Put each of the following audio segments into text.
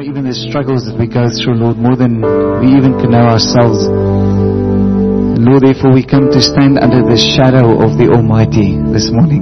even the struggles that we go through, Lord, more than we even can know ourselves. And Lord, therefore we come to stand under the shadow of the Almighty this morning.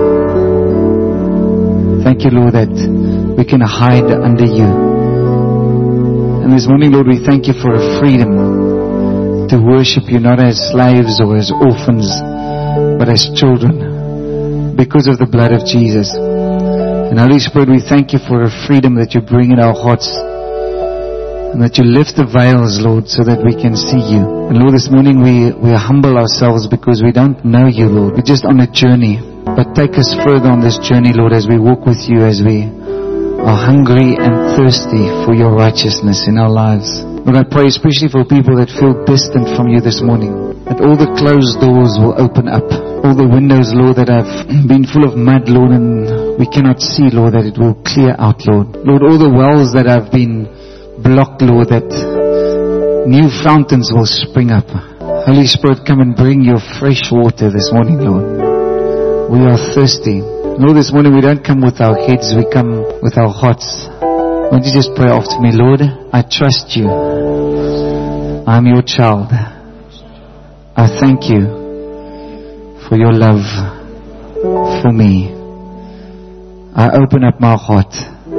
Thank you, Lord, that we can hide under you. And this morning, Lord, we thank you for a freedom to worship you, not as slaves or as orphans, but as children, because of the blood of Jesus. And Holy Spirit, we thank you for a freedom that you bring in our hearts, and that you lift the veils, Lord, so that we can see you. And Lord, this morning we humble ourselves because we don't know you, Lord. We're just on a journey. But take us further on this journey, Lord, as we walk with you, as we are hungry and thirsty for your righteousness in our lives. Lord, I pray especially for people that feel distant from you this morning, that all the closed doors will open up. All the windows, Lord, that have been full of mud, Lord, and we cannot see, Lord, that it will clear out, Lord. Lord, all the wells that have been blocked, Lord, that new fountains will spring up. Holy Spirit, come and bring your fresh water this morning, Lord. We are thirsty. Lord, this morning we don't come with our heads, we come with our hearts. Won't you just pray after me? Lord, I trust you. I'm your child. I thank you for your love for me. I open up my heart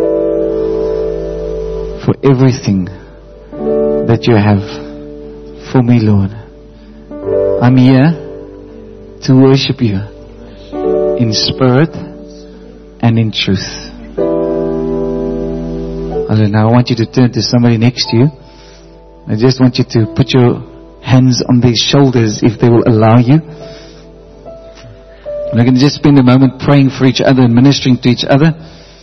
for everything that you have for me, Lord. I'm here to worship you in spirit and in truth. Now I want you to turn to somebody next to you. I just want you to put your hands on their shoulders if they will allow you. We're going to just spend a moment praying for each other and ministering to each other.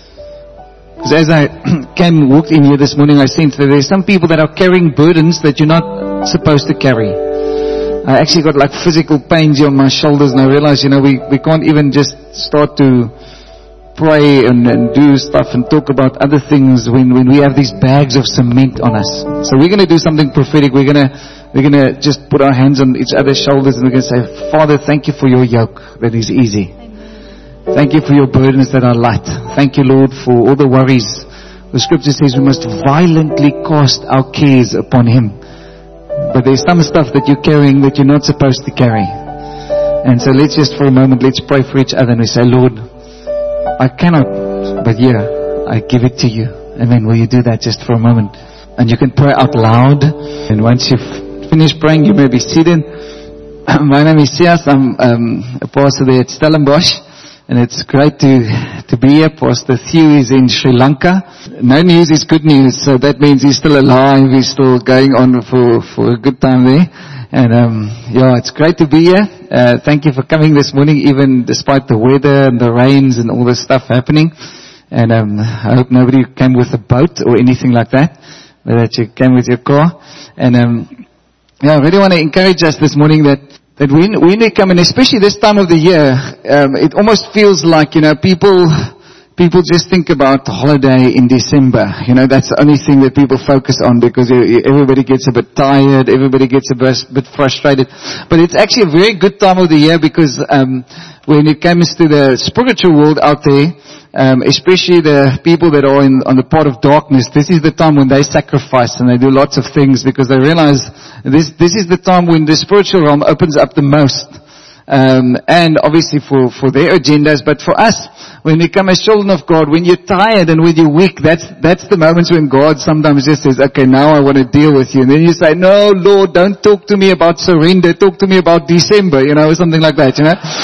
Because as I walked in here this morning, I sensed that there's some people that are carrying burdens that you're not supposed to carry. I actually got like physical pains here on my shoulders, and I realized, we can't even just start to pray and do stuff and talk about other things when we have these bags of cement on us. So we're going to do something prophetic. We're going to just put our hands on each other's shoulders, and we're going to say, Father, thank you for your yoke that is easy. Thank you for your burdens that are light. Thank you, Lord, for all the worries. The scripture says we must violently cast our cares upon him. But there's some stuff that you're carrying that you're not supposed to carry. And so let's just for a moment, let's pray for each other, and we say, Lord, I cannot, but I give it to you. Amen. Will you do that just for a moment? And you can pray out loud. And once you've finished praying, you may be seated. My name is Sias. I'm a pastor there at Stellenbosch. And it's great to be here. Pastor Theo is in Sri Lanka. No news is good news. So that means he's still alive. He's still going on for a good time there. And it's great to be here. Thank you for coming this morning, even despite the weather and the rains and all this stuff happening. And I hope nobody came with a boat or anything like that, but that you came with your car. And I really want to encourage us this morning that when they come, and especially this time of the year, it almost feels like, people just think about holiday in December. That's the only thing that people focus on, because everybody gets a bit tired, everybody gets a bit frustrated. But it's actually a very good time of the year, because when it comes to the spiritual world out there, especially the people that are on the part of darkness, this is the time when they sacrifice and they do lots of things, because they realize this is the time when the spiritual realm opens up the most. And obviously for their agendas, but for us, when we come as children of God, when you're tired and when you're weak, that's the moments when God sometimes just says, okay, now I want to deal with you. And then you say, no, Lord, don't talk to me about surrender, talk to me about December, or something like that,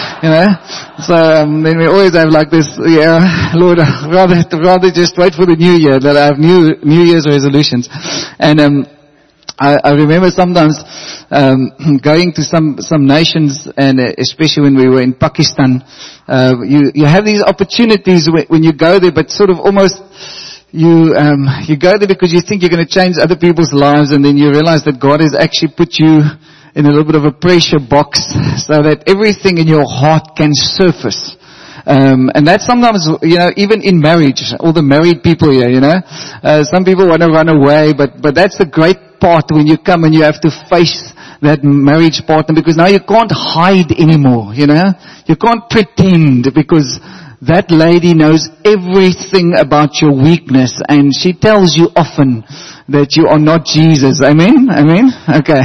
So, then we always have like this, Lord, rather just wait for the new year, that I have New Year's resolutions. And, I remember sometimes going to some nations, and especially when we were in Pakistan, you have these opportunities when you go there, but sort of almost you go there because you think you're going to change other people's lives, and then you realize that God has actually put you in a little bit of a pressure box so that everything in your heart can surface. And that's sometimes, even in marriage, all the married people here, some people want to run away, but that's the great part when you come and you have to face that marriage partner, because now you can't hide anymore, you can't pretend, because that lady knows everything about your weakness, and she tells you often that you are not Jesus. Amen? Amen? Okay.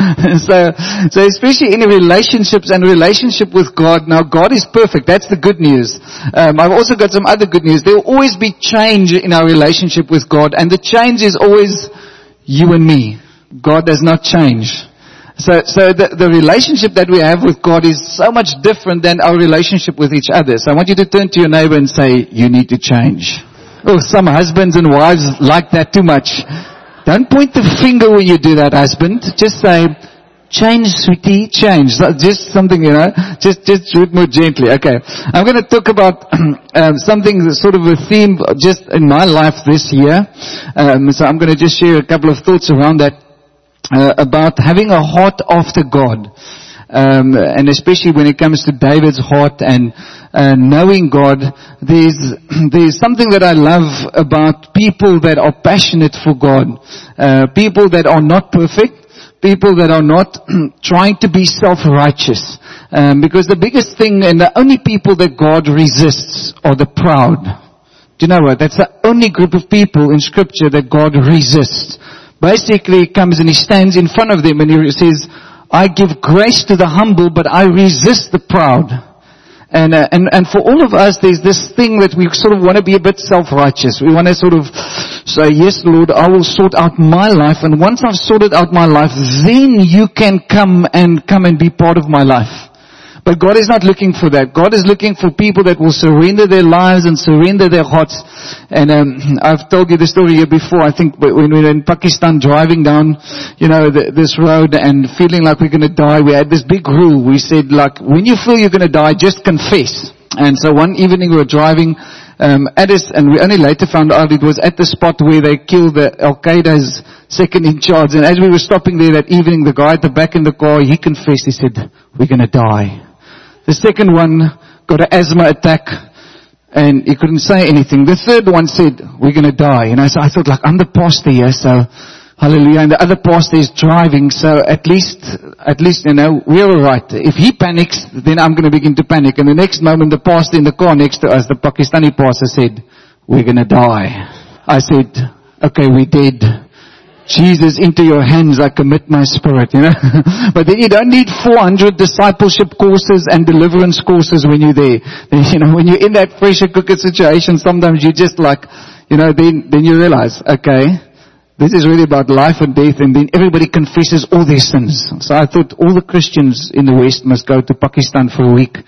So especially in relationships and relationship with God, now God is perfect. That's the good news. I've also got some other good news. There will always be change in our relationship with God, and the change is always you and me. God does not change. So the relationship that we have with God is so much different than our relationship with each other. So I want you to turn to your neighbor and say, you need to change. Oh, some husbands and wives like that too much. Don't point the finger when you do that, husband. Just say, change, sweetie, change. Just something, just do it more gently. Okay. I'm going to talk about something, sort of a theme just in my life this year. So I'm going to just share a couple of thoughts around that. About having a heart after God, and especially when it comes to David's heart and knowing God. There's something that I love about people that are passionate for God, people that are not perfect, people that are not trying to be self-righteous, because the biggest thing and the only people that God resists are the proud. Do you know what? That's the only group of people in Scripture that God resists. Basically, he comes and he stands in front of them and he says, I give grace to the humble, but I resist the proud. And for all of us, there's this thing that we sort of want to be a bit self-righteous. We want to sort of say, yes, Lord, I will sort out my life. And once I've sorted out my life, then you can come and be part of my life. But God is not looking for that. God is looking for people that will surrender their lives and surrender their hearts. And I've told you the story here before. I think when we were in Pakistan driving down, this road and feeling like we're going to die, we had this big rule. We said, like, when you feel you're going to die, just confess. And so one evening we were driving at us, and we only later found out it was at the spot where they killed the Al-Qaeda's second in charge. And as we were stopping there that evening, the guy at the back in the car, he confessed. He said, we're going to die. The second one got an asthma attack and he couldn't say anything. The third one said, we're going to die. So I thought, like, I'm the pastor here, so hallelujah. And the other pastor is driving, so at least, we're alright. If he panics, then I'm going to begin to panic. And the next moment, the pastor in the car next to us, the Pakistani pastor, said, we're going to die. I said, okay, we're dead. Jesus, into your hands I commit my spirit, But then you don't need 400 discipleship courses and deliverance courses when you're there. When you're in that pressure cooker situation, sometimes you just like, then you realize, okay, this is really about life and death, and then everybody confesses all their sins. So I thought all the Christians in the West must go to Pakistan for a week,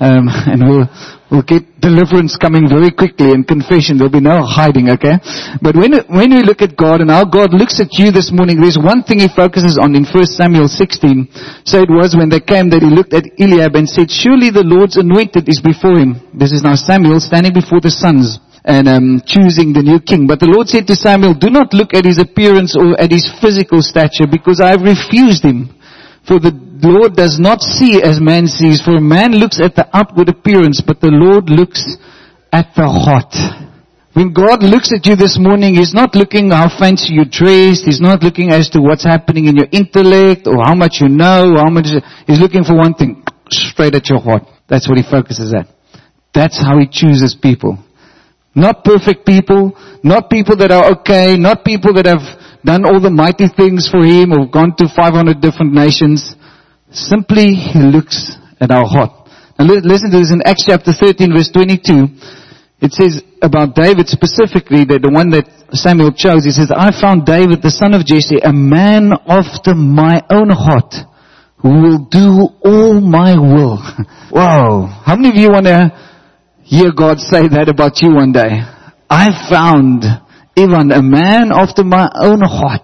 and we'll get deliverance coming very quickly and confession. There'll be no hiding, okay? But when we look at God and how God looks at you this morning, there's one thing He focuses on in 1 Samuel 16. So it was when they came that He looked at Eliab and said, surely the Lord's anointed is before him. This is now Samuel standing before the sons and choosing the new king. But the Lord said to Samuel, do not look at his appearance or at his physical stature, because I have refused him. For the Lord does not see as man sees. For a man looks at the outward appearance, but the Lord looks at the heart. When God looks at you this morning, He's not looking how fancy you're dressed. He's not looking as to what's happening in your intellect or how much you know. He's looking for one thing, straight at your heart. That's what He focuses at. That's how He chooses people. Not perfect people, not people that are okay, not people that have done all the mighty things for Him or gone to 500 different nations. Simply, He looks at our heart. Now listen to this in Acts chapter 13 verse 22. It says about David specifically, that the one that Samuel chose, he says, I found David, the son of Jesse, a man after my own heart, who will do all my will. Wow. How many of you want to hear God say that about you one day? I found Ivan, a man after my own heart.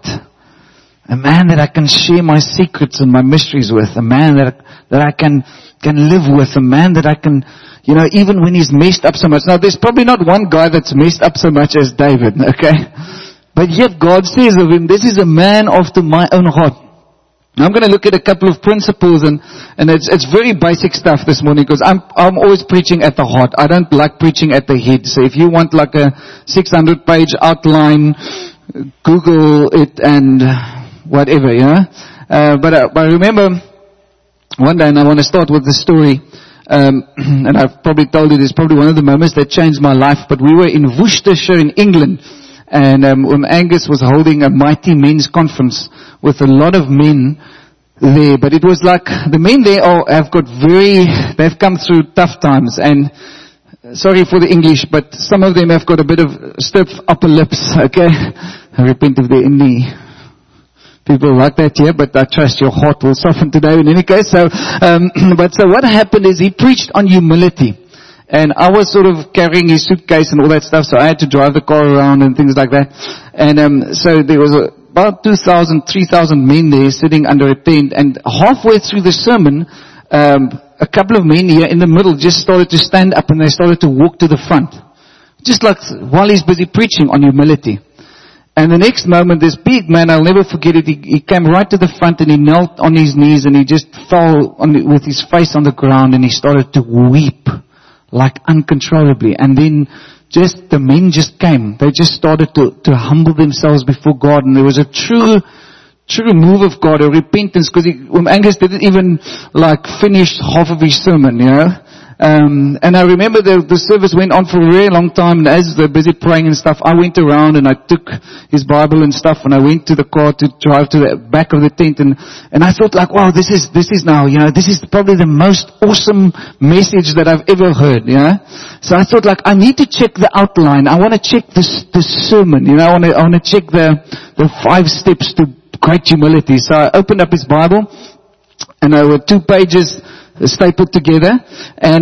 A man that I can share my secrets and my mysteries with. A man that I can live with. A man that I can, even when he's messed up so much. Now there's probably not one guy that's messed up so much as David, okay? But yet God says of him, this is a man after my own heart. I'm going to look at a couple of principles, and it's very basic stuff this morning, because I'm always preaching at the heart. I don't like preaching at the head. So if you want like a 600-page outline, Google it and whatever, But I remember one day, and I want to start with the story. and I've probably told you, it's probably one of the moments that changed my life, but we were in Worcestershire in England, and Angus was holding a mighty men's conference with a lot of men there, but it was like, the men there they've come through tough times, and sorry for the English, but some of them have got a bit of stiff upper lips, okay? I repent if there are any people like that here, but I trust your heart will soften today in any case. So what happened is he preached on humility. And I was sort of carrying his suitcase and all that stuff, so I had to drive the car around and things like that. And so there was about 2,000, 3,000 men there sitting under a tent, and halfway through the sermon, a couple of men here in the middle just started to stand up and they started to walk to the front. Just like while he's busy preaching on humility. And the next moment, this big man, I'll never forget it, he came right to the front and he knelt on his knees and he just fell with his face on the ground and he started to weep like uncontrollably. And then the men just came. They just started to humble themselves before God, and there was a true move of God, a repentance, because Angus didn't even finish half of his sermon, you know. And I remember the service went on for a very long time, and as they're busy praying and stuff, I went around and I took his Bible and stuff, and I went to the car to drive to the back of the tent, and I thought wow, this is now, you know, this is probably the most awesome message that I've ever heard, you know. So I thought I need to check the outline. I want to check the sermon, you know, I want to check the 5 steps to great humility. So I opened up his Bible, and there were 2 pages stapled together, and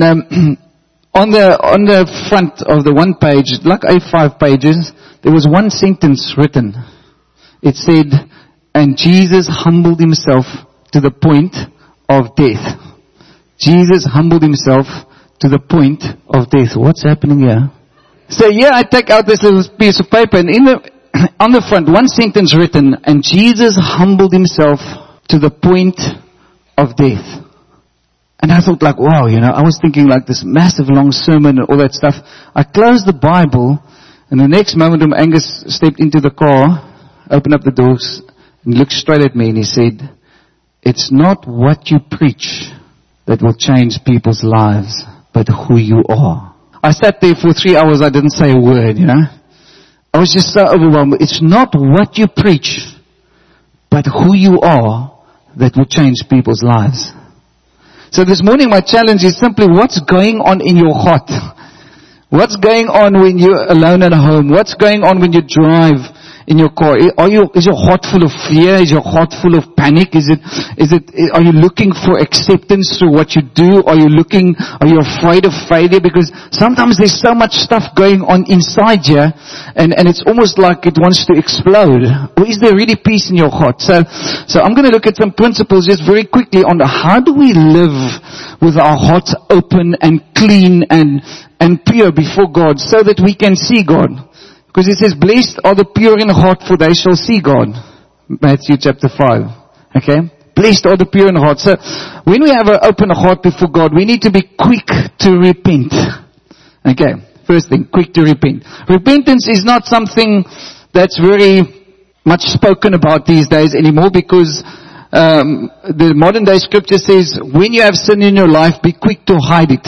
on the front of the one page, like A5 pages, there was one sentence written. It said, "And Jesus humbled himself to the point of death." Jesus humbled himself to the point of death. What's happening here? So I take out this little piece of paper, and on the front, one sentence written, "And Jesus humbled himself to the point of death." And I thought wow, you know, I was thinking this massive long sermon and all that stuff. I closed the Bible, and the next moment when Angus stepped into the car, opened up the doors, and looked straight at me, and he said, "It's not what you preach that will change people's lives, but who you are." I sat there for 3 hours, I didn't say a word, you know. I was just so overwhelmed. It's not what you preach, but who you are that will change people's lives. So this morning my challenge is simply, what's going on in your heart? What's going on when you're alone at home? What's going on when you drive in your car? Is your heart full of fear? Is your heart full of panic? Are you looking for acceptance through what you do? Are you afraid of failure? Because sometimes there's so much stuff going on inside you, and it's almost like it wants to explode. Or is there really peace in your heart? So I'm going to look at some principles just very quickly on how do we live with our hearts open and clean and pure before God, so that we can see God. Because it says, "Blessed are the pure in heart, for they shall see God." Matthew chapter 5. Okay? Blessed are the pure in heart. So, when we have an open heart before God, we need to be quick to repent. Okay? First thing, quick to repent. Repentance is not something that's very much spoken about these days anymore, because the modern day scripture says, when you have sin in your life, be quick to hide it.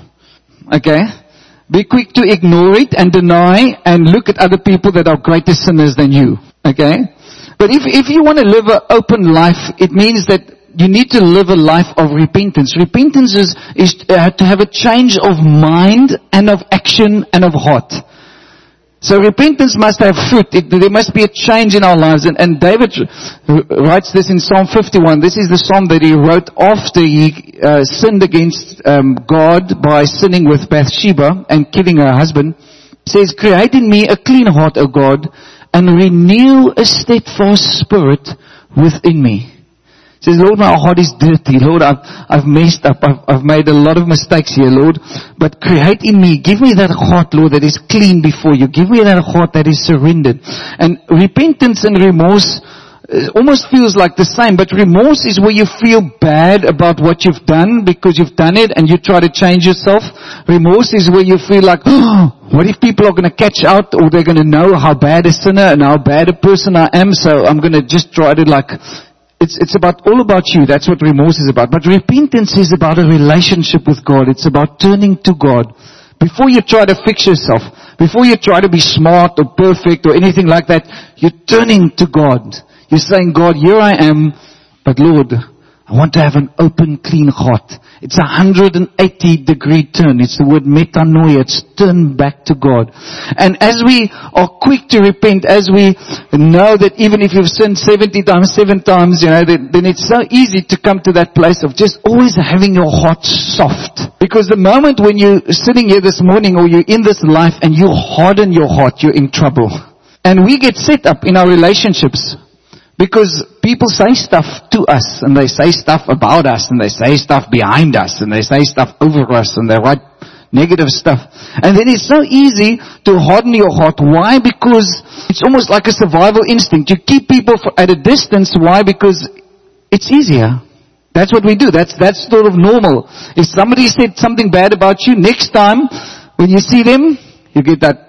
Okay? Be quick to ignore it and deny and look at other people that are greater sinners than you. Okay? But if you want to live an open life, it means that you need to live a life of repentance. Repentance is to have a change of mind and of action and of heart. So repentance must have fruit. There must be a change in our lives. And David writes this in Psalm 51. This is the psalm that he wrote after he sinned against God by sinning with Bathsheba and killing her husband. It says, "Create in me a clean heart, O God, and renew a steadfast spirit within me." He says, "Lord, my heart is dirty. Lord, I've messed up. I've made a lot of mistakes here, Lord. But create in me, give me that heart, Lord, that is clean before you. Give me that heart that is surrendered." And repentance and remorse almost feels like the same. But remorse is where you feel bad about what you've done because you've done it and you try to change yourself. Remorse is where you feel like, what if people are going to catch out, or they're going to know how bad a sinner and how bad a person I am, so I'm going to just try to it's about all about you. That's what remorse is about. But repentance is about a relationship with God. It's about turning to God. Before you try to fix yourself, before you try to be smart or perfect or anything like that, you're turning to God. You're saying, God, here I am, but Lord, I want to have an open, clean heart. It's a 180-degree turn. It's the word metanoia. It's turn back to God. And as we are quick to repent, as we know that even if you've sinned 70 times, 7 times, then it's so easy to come to that place of just always having your heart soft. Because the moment when you're sitting here this morning or you're in this life and you harden your heart, you're in trouble. And we get set up in our relationships. Because people say stuff to us, and they say stuff about us, and they say stuff behind us, and they say stuff over us, and they write negative stuff. And then it's so easy to harden your heart. Why? Because it's almost like a survival instinct. You keep people at a distance. Why? Because it's easier. That's what we do. That's sort of normal. If somebody said something bad about you, next time when you see them, you get that,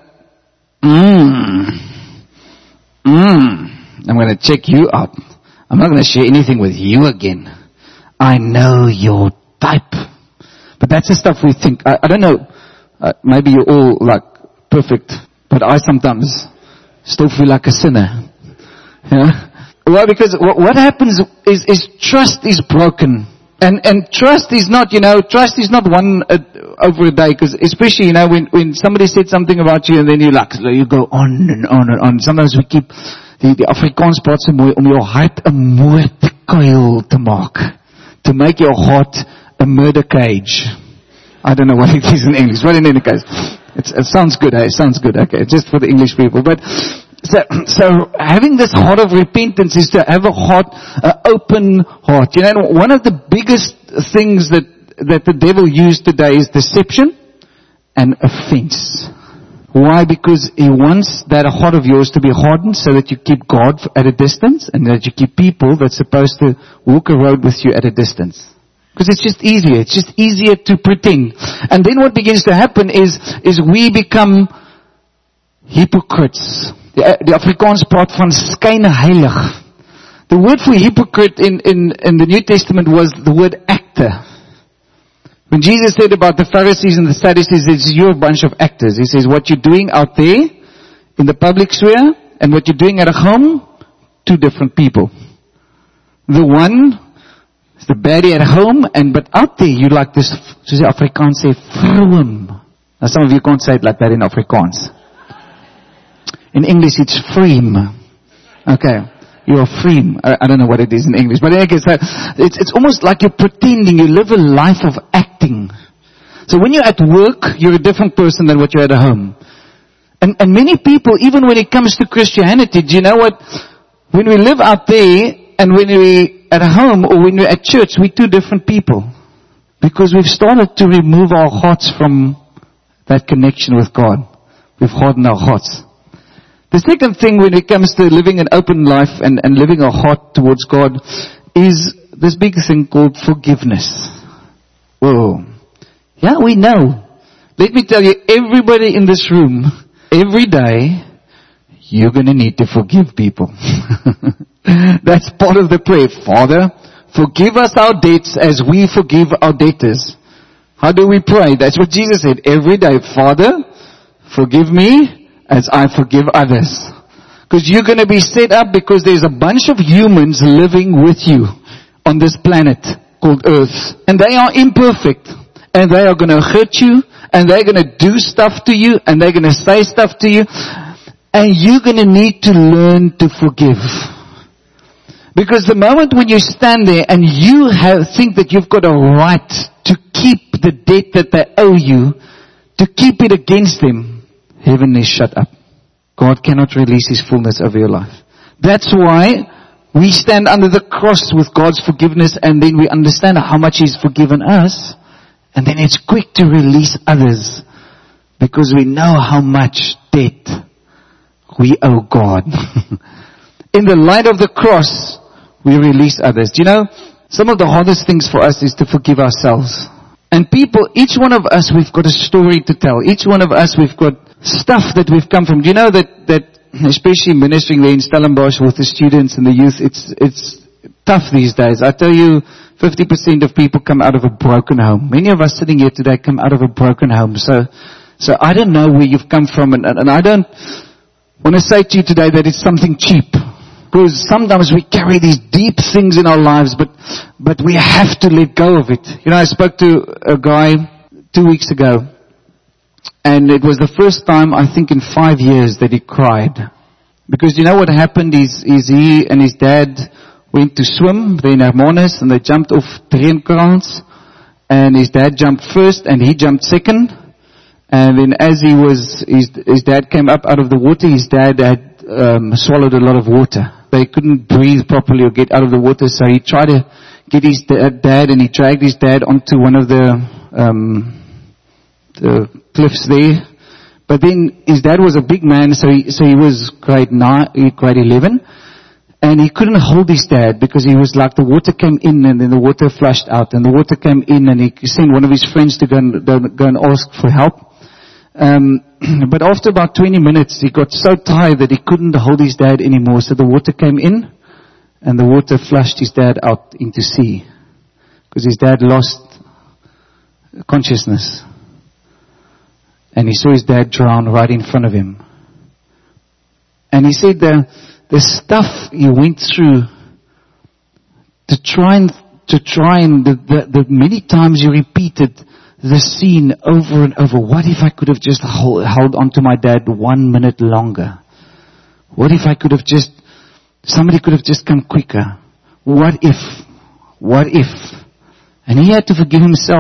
I'm going to check you out. I'm not going to share anything with you again. I know your type. But that's the stuff we think. I don't know. Maybe you're all like perfect. But I sometimes still feel like a sinner. Yeah? Well, because what happens is trust is broken. And trust is not, trust is not won over a day. Because especially, when somebody said something about you and then you go on and on and on. Sometimes we keep... Die Afrikaans praat so mooi om jou hart 'n moordkuil te maak. To make your heart a murder cage. I don't know what it is in English. But in any case, it sounds good. It sounds good. Okay, just for the English people. But so having this heart of repentance is to have an open heart. One of the biggest things that the devil used today is deception and offense. Why? Because he wants that heart of yours to be hardened so that you keep God at a distance and that you keep people that's supposed to walk a road with you at a distance. Because it's just easier. It's just easier to pretend. And then what begins to happen is we become hypocrites. Die Afrikaans praat van skynheilig. The word for hypocrite in the New Testament was the word actor. When Jesus said about the Pharisees and the Sadducees, he says, you're a bunch of actors. He says, what you're doing out there in the public sphere and what you're doing at home, 2 different people. The one is the baddie at home, but out there you like this, soos die Afrikaans sê, vroom. Now some of you can't say it like that in Afrikaans. In English it's freem. Okay. You're free. I don't know what it is in English. But anyway, so it's almost like you're pretending. You live a life of acting. So when you're at work, you're a different person than what you're at home. And many people, even when it comes to Christianity, do you know what? When we live out there and when we're at home or when we're at church, we're 2 different people. Because we've started to remove our hearts from that connection with God. We've hardened our hearts. The second thing when it comes to living an open life and living a heart towards God is this big thing called forgiveness. Whoa. Yeah, we know. Let me tell you, everybody in this room, every day, you're going to need to forgive people. That's part of the prayer. Father, forgive us our debts as we forgive our debtors. How do we pray? That's what Jesus said. Every day, Father, forgive me as I forgive others. Because you're going to be set up because there's a bunch of humans living with you on this planet called Earth. And they are imperfect. And they are going to hurt you. And they're going to do stuff to you. And they're going to say stuff to you. And you're going to need to learn to forgive. Because the moment when you stand there and you think that you've got a right to keep the debt that they owe you, to keep it against them, heaven is shut up. God cannot release His fullness over your life. That's why we stand under the cross with God's forgiveness and then we understand how much He's forgiven us. And then it's quick to release others because we know how much debt we owe God. In the light of the cross, we release others. Do you know, some of the hardest things for us is to forgive ourselves. And people, each one of us, we've got a story to tell. Each one of us, we've got stuff that we've come from. Do you know that especially ministering there in Stellenbosch with the students and the youth, it's tough these days. I tell you, 50% of people come out of a broken home. Many of us sitting here today come out of a broken home. So I don't know where you've come from, and I don't want to say to you today that it's something cheap. Because sometimes we carry these deep things in our lives, but we have to let go of it. You know, I spoke to a guy 2 weeks ago, and it was the first time, I think, in 5 years that he cried. Because you know what happened is he and his dad went to swim, they're in Hermanus, and they jumped off Treenkrans, and his dad jumped first, and he jumped second. And then as his dad came up out of the water, his dad had swallowed a lot of water. They couldn't breathe properly or get out of the water, so he tried to get his dad, and he dragged his dad onto one of the cliffs there. But then his dad was a big man, so he was grade 11, and he couldn't hold his dad because he was like, the water came in and then the water flushed out, and the water came in, and he sent one of his friends to go and ask for help. But after about 20 minutes, he got so tired that he couldn't hold his dad anymore. So the water came in, and the water flushed his dad out into sea. Because his dad lost consciousness. And he saw his dad drown right in front of him. And he said the stuff he went through to try and the many times he repeated the scene over and over. What if I could have just held on to my dad 1 minute longer? What if somebody could have just come quicker? What if? And he had to forgive himself.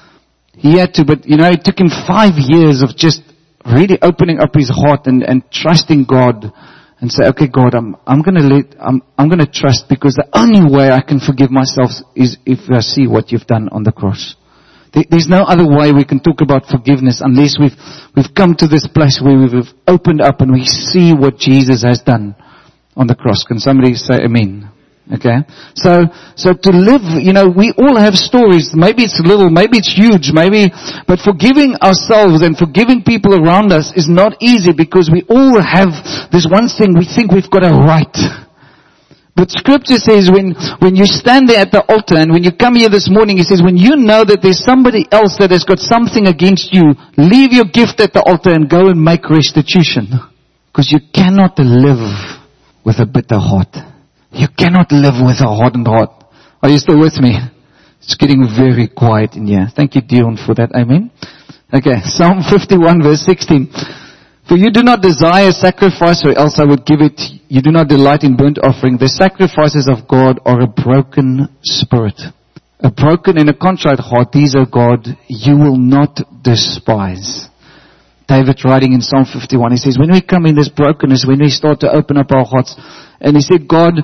He had to, but it took him 5 years of just really opening up his heart and trusting God and say, okay, God, I'm gonna trust, because the only way I can forgive myself is if I see what you've done on the cross. There's no other way we can talk about forgiveness unless we've come to this place where we've opened up and we see what Jesus has done on the cross. Can somebody say amen? Okay? So to live, we all have stories. Maybe it's little, maybe it's huge, but forgiving ourselves and forgiving people around us is not easy, because we all have this one thing we think we've got a right. But Scripture says when you stand there at the altar, and when you come here this morning, it says when you know that there's somebody else that has got something against you, leave your gift at the altar and go and make restitution. Because you cannot live with a bitter heart. You cannot live with a hardened heart. Are you still with me? It's getting very quiet in here. Thank you, Dion, for that. Amen. Okay, Psalm 51 verse 16. For you do not desire sacrifice, or else I would give it. You do not delight in burnt offering. The sacrifices of God are a broken spirit. A broken and a contrite heart, these are God, you will not despise. David writing in Psalm 51, he says, when we come in this brokenness, when we start to open up our hearts, and he said, God,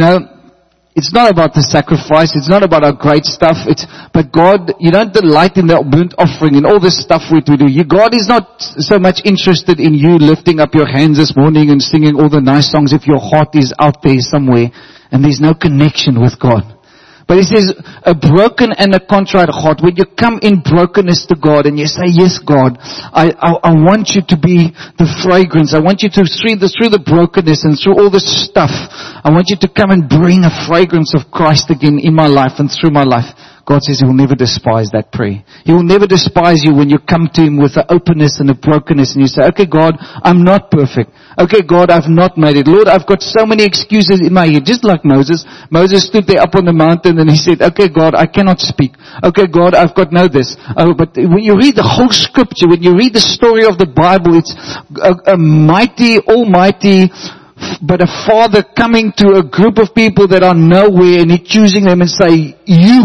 it's not about the sacrifice. It's not about our great stuff. But God, you don't delight in the burnt offering and all this stuff we do. God is not so much interested in you lifting up your hands this morning and singing all the nice songs if your heart is out there somewhere and there's no connection with God. But he says, a broken and a contrite heart, when you come in brokenness to God and you say, yes, God, I want you to be the fragrance. I want you to, through the brokenness and through all this stuff, I want you to come and bring a fragrance of Christ again in my life and through my life. God says He will never despise that prayer. He will never despise you when you come to Him with the openness and the brokenness and you say, okay, God, I'm not perfect. Okay, God, I've not made it. Lord, I've got so many excuses in my head. Just like Moses. Moses stood there up on the mountain and he said, okay, God, I cannot speak. Okay, God, I've got no this. But when you read the whole Scripture, when you read the story of the Bible, it's a mighty, almighty, but a father coming to a group of people that are nowhere and He choosing them and say, you,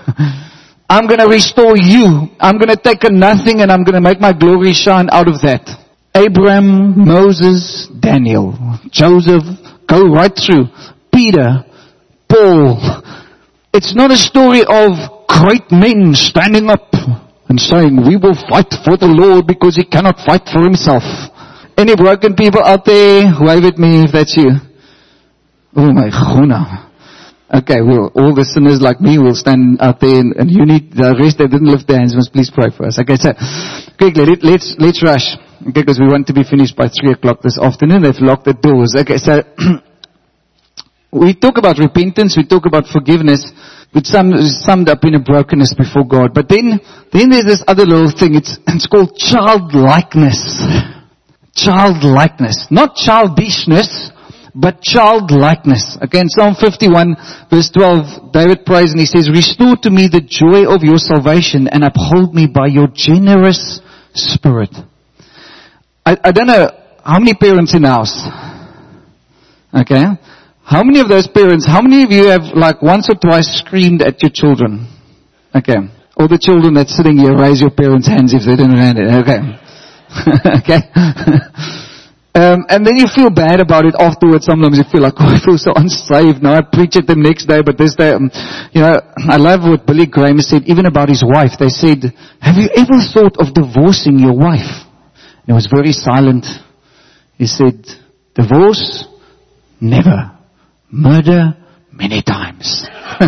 I'm going to restore you. I'm going to take a nothing and I'm going to make my glory shine out of that. Abraham, Moses, Daniel, Joseph, go right through. Peter, Paul. It's not a story of great men standing up and saying, we will fight for the Lord because He cannot fight for Himself. Any broken people out there? Wave at me if that's you. Oh my God. Okay, well, all the sinners like me will stand out there and you need, the rest that didn't lift their hands must please pray for us. Okay, so quickly, let's rush. Okay, because we want to be finished by 3 o'clock this afternoon. They've locked the doors. Okay, so we talk about repentance, we talk about forgiveness, which summed up in a brokenness before God. But then there's this other little thing. It's called childlikeness. Childlikeness. Not childishness, but childlikeness. Okay, in Psalm 51, verse 12, David prays and he says, "Restore to me the joy of your salvation and uphold me by your generous spirit." I don't know how many parents in the house. Okay? How many of those parents, how many of you have like once or twice screamed at your children? Okay. All the children that's sitting here, raise your parents' hands if they didn't hand it. Okay. Okay. And then you feel bad about it afterwards. Sometimes you feel like, oh, I feel so unsafe. Now I preach at them next day, but this day, I love what Billy Graham said, even about his wife. They said, "Have you ever thought of divorcing your wife?" And he was very silent. He said, "Divorce? Never. Murder? Many times."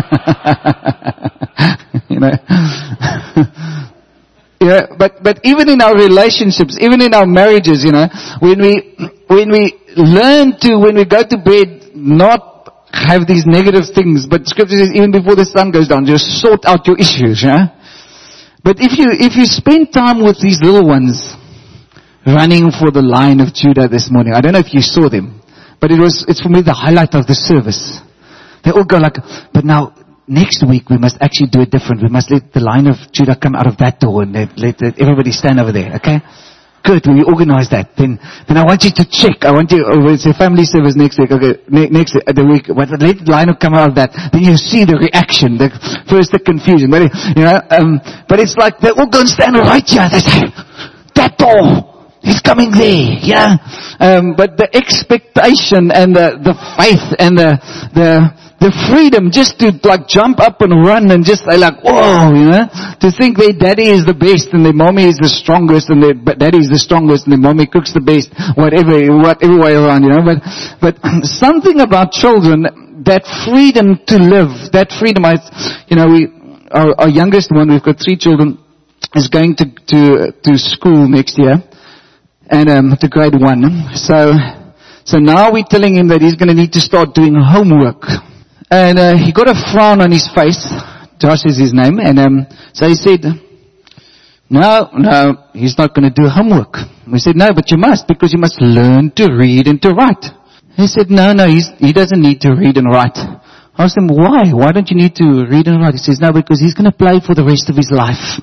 Yeah, but even in our relationships, even in our marriages, when we learn to, when we go to bed, not have these negative things, but Scripture says even before the sun goes down, just sort out your issues, But if you spend time with these little ones, running for the Lion of Judah this morning, I don't know if you saw them, but it's for me the highlight of the service. They all go like, but now, next week we must actually do it different. We must let the Lion of Judah come out of that door and let everybody stand over there, okay? Good, we organize that. Then I want you to check. It's a family service next week, okay? Next the week, but let the Lion come out of that. Then you see the reaction, first the confusion. But, but it's like they all go and stand right here. They say, that door. He's coming there, but the expectation and the faith and the freedom just to like jump up and run and just like, whoa, to think their daddy is the best and their mommy is the strongest and their daddy is the strongest and their mommy cooks the best, whatever way around, But something about children, that freedom to live, that freedom, our youngest one, we've got 3 children, is going to school next year. And to grade 1. So now we're telling him that he's going to need to start doing homework. And he got a frown on his face. Josh is his name. And so he said, no, he's not going to do homework. We said, no, but you must, because you must learn to read and to write. He said, no, he doesn't need to read and write. I asked him, why? Why don't you need to read and write? He says, no, because he's going to play for the rest of his life.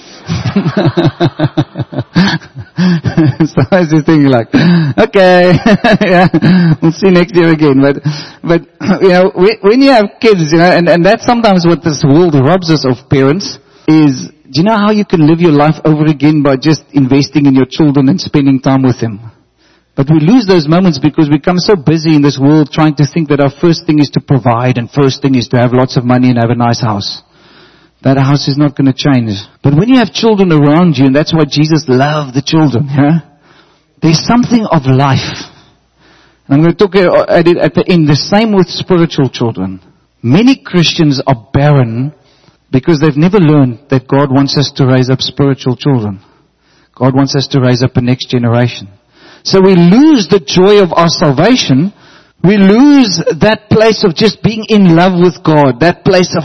So I was just thinking like, okay, we'll see next year again. But when you have kids, and that's sometimes what this world robs us of, parents, is, do you know how you can live your life over again by just investing in your children and spending time with them? But we lose those moments because we become so busy in this world trying to think that our first thing is to provide and first thing is to have lots of money and have a nice house. That house is not going to change. But when you have children around you, and that's why Jesus loved the children, there's something of life. And I'm going to talk at it at the end. The same with spiritual children. Many Christians are barren because they've never learned that God wants us to raise up spiritual children. God wants us to raise up a next generation. So we lose the joy of our salvation. We lose that place of just being in love with God. That place of,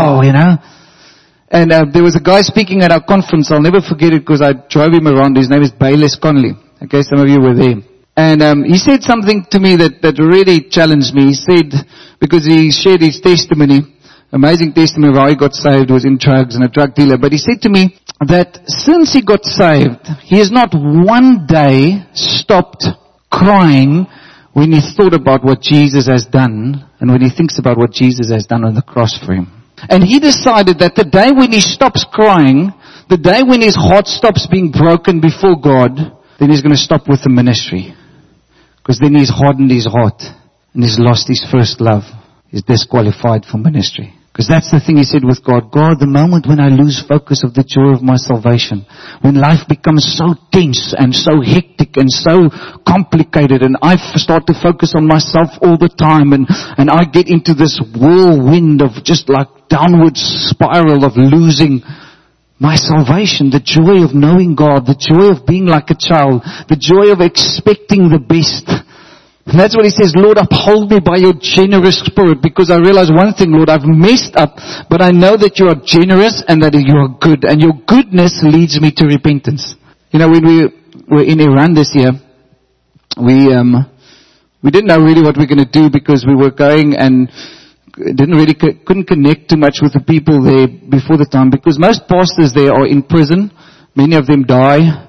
And there was a guy speaking at our conference. I'll never forget it because I drove him around. His name is Bayless Connolly. Okay, some of you were there. And he said something to me that really challenged me. He said, because he shared his testimony, amazing testimony of how he got saved, was in drugs and a drug dealer. But he said to me that since he got saved, he has not one day stopped crying when he thought about what Jesus has done and when he thinks about what Jesus has done on the cross for him. And he decided that the day when he stops crying, the day when his heart stops being broken before God, then he's going to stop with the ministry. Because then he's hardened his heart and he's lost his first love. He's disqualified for ministry. Because that's the thing he said with God. God, the moment when I lose focus of the joy of my salvation, when life becomes so tense and so hectic and so complicated and I start to focus on myself all the time and I get into this whirlwind of just like downward spiral of losing my salvation, the joy of knowing God, the joy of being like a child, the joy of expecting the best. And that's what he says, Lord, uphold me by your generous spirit, because I realize one thing, Lord, I've messed up, but I know that you are generous and that you are good, and your goodness leads me to repentance. You know, when we were in Iran this year, we didn't know really what we were going to do, because we were going and couldn't connect too much with the people there before the time, because most pastors there are in prison. Many of them die.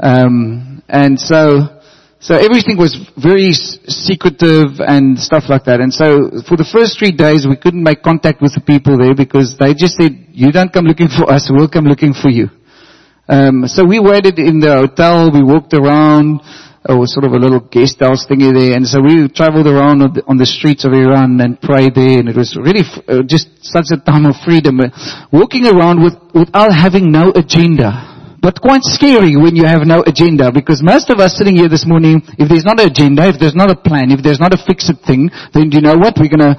And so everything was very secretive and stuff like that. And so for the first 3 days, we couldn't make contact with the people there, because they just said, you don't come looking for us, we'll come looking for you. So we waited in the hotel, we walked around, sort of a little guest house thingy there, and so we traveled around on the streets of Iran and prayed there, and it was really just such a time of freedom, walking around without having no agenda. But quite scary when you have no agenda, because most of us sitting here this morning, if there's not an agenda, if there's not a plan, if there's not a fixed thing, then you know what? We're gonna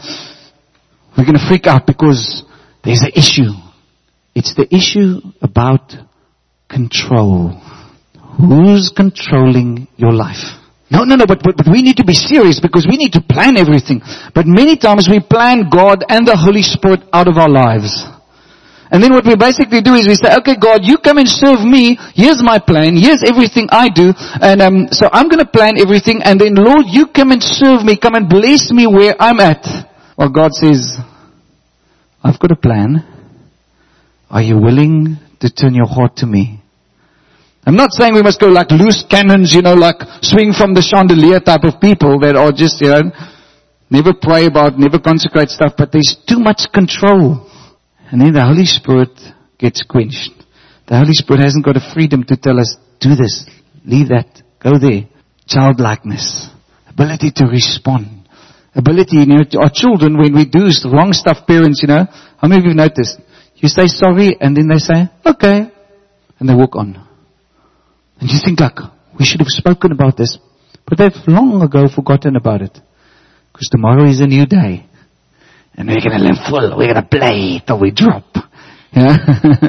freak out, because there's an issue. It's the issue about control. Who's controlling your life? No, but we need to be serious, because we need to plan everything. But many times we plan God and the Holy Spirit out of our lives. And then what we basically do is we say, okay, God, you come and serve me. Here's my plan. Here's everything I do. And so I'm going to plan everything. And then, Lord, you come and serve me. Come and bless me where I'm at. Well, God says, I've got a plan. Are you willing to turn your heart to me? I'm not saying we must go like loose cannons, like swing from the chandelier type of people that are just, never pray about, never consecrate stuff, but there's too much control. And then the Holy Spirit gets quenched. The Holy Spirit hasn't got a freedom to tell us, do this, leave that, go there. Childlikeness, ability to respond, ability, our children, when we do wrong stuff, parents, how many of you have noticed? You say sorry, and then they say, okay, and they walk on. And you think like, we should have spoken about this. But they've long ago forgotten about it. Because tomorrow is a new day. And we're going to live full. We're going to play till we drop. Yeah?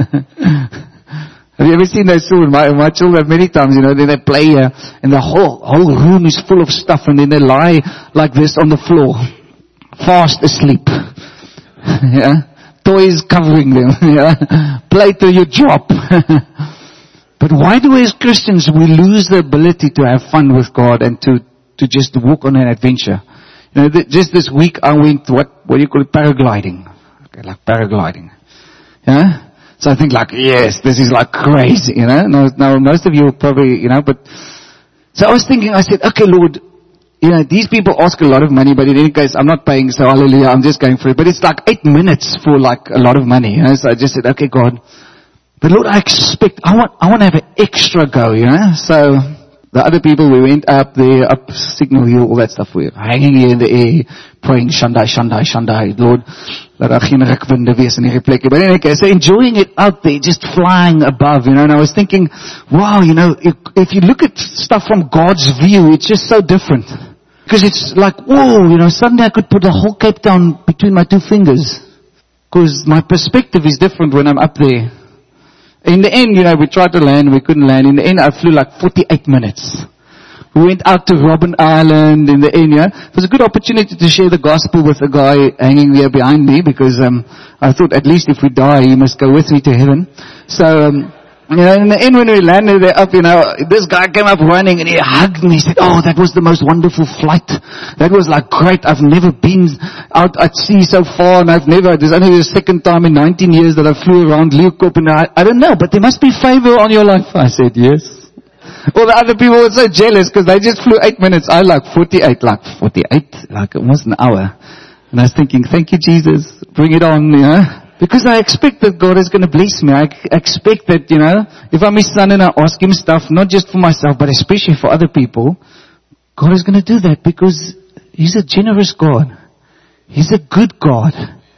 Have you ever seen those children? My children many times, then they play and the whole room is full of stuff, and then they lie like this on the floor. Fast asleep. Yeah? Toys covering them. Yeah? Play till you drop. But why do we as Christians, we lose the ability to have fun with God and to just walk on an adventure? Just this week I went, what do you call it, paragliding. Okay, like paragliding. Yeah? So I think like, yes, this is like crazy, Now most of you probably, but, so I was thinking, I said, okay, Lord, these people ask a lot of money, but in any case, I'm not paying, so hallelujah, I'm just going for it. But it's like 8 minutes for like a lot of money, So I just said, okay, God. But Lord, I want to have an extra go, So the other people, we went up there, up Signal Hill, all that stuff. We were hanging here in the air, praying, Shandai, Shandai, Shandai. Lord, laat daar geen rukwinde wees in hierdie plekke. But anyway, so enjoying it out there, just flying above, And I was thinking, wow, if you look at stuff from God's view, it's just so different. Because it's like, whoa, suddenly I could put the whole Cape Town between my 2 fingers. Because my perspective is different when I'm up there. In the end, we tried to land, we couldn't land. In the end, I flew like 48 minutes. We went out to Robben Island in the end, It was a good opportunity to share the gospel with a guy hanging there behind me, because I thought at least if we die, he must go with me to heaven. So, in the end when we landed there up, this guy came up running and he hugged me. He said, oh, that was the most wonderful flight. That was like great. I've never been out at sea so far, and there's only the second time in 19 years that I flew around Leeuwkop, and I don't know, but there must be favor on your life. I said, yes. All the other people were so jealous because they just flew 8 minutes. I like 48, like almost an hour. And I was thinking, thank you, Jesus. Bring it on, Because I expect that God is going to bless me. I expect that, if I'm His son and I ask Him stuff, not just for myself, but especially for other people, God is going to do that because He's a generous God. He's a good God.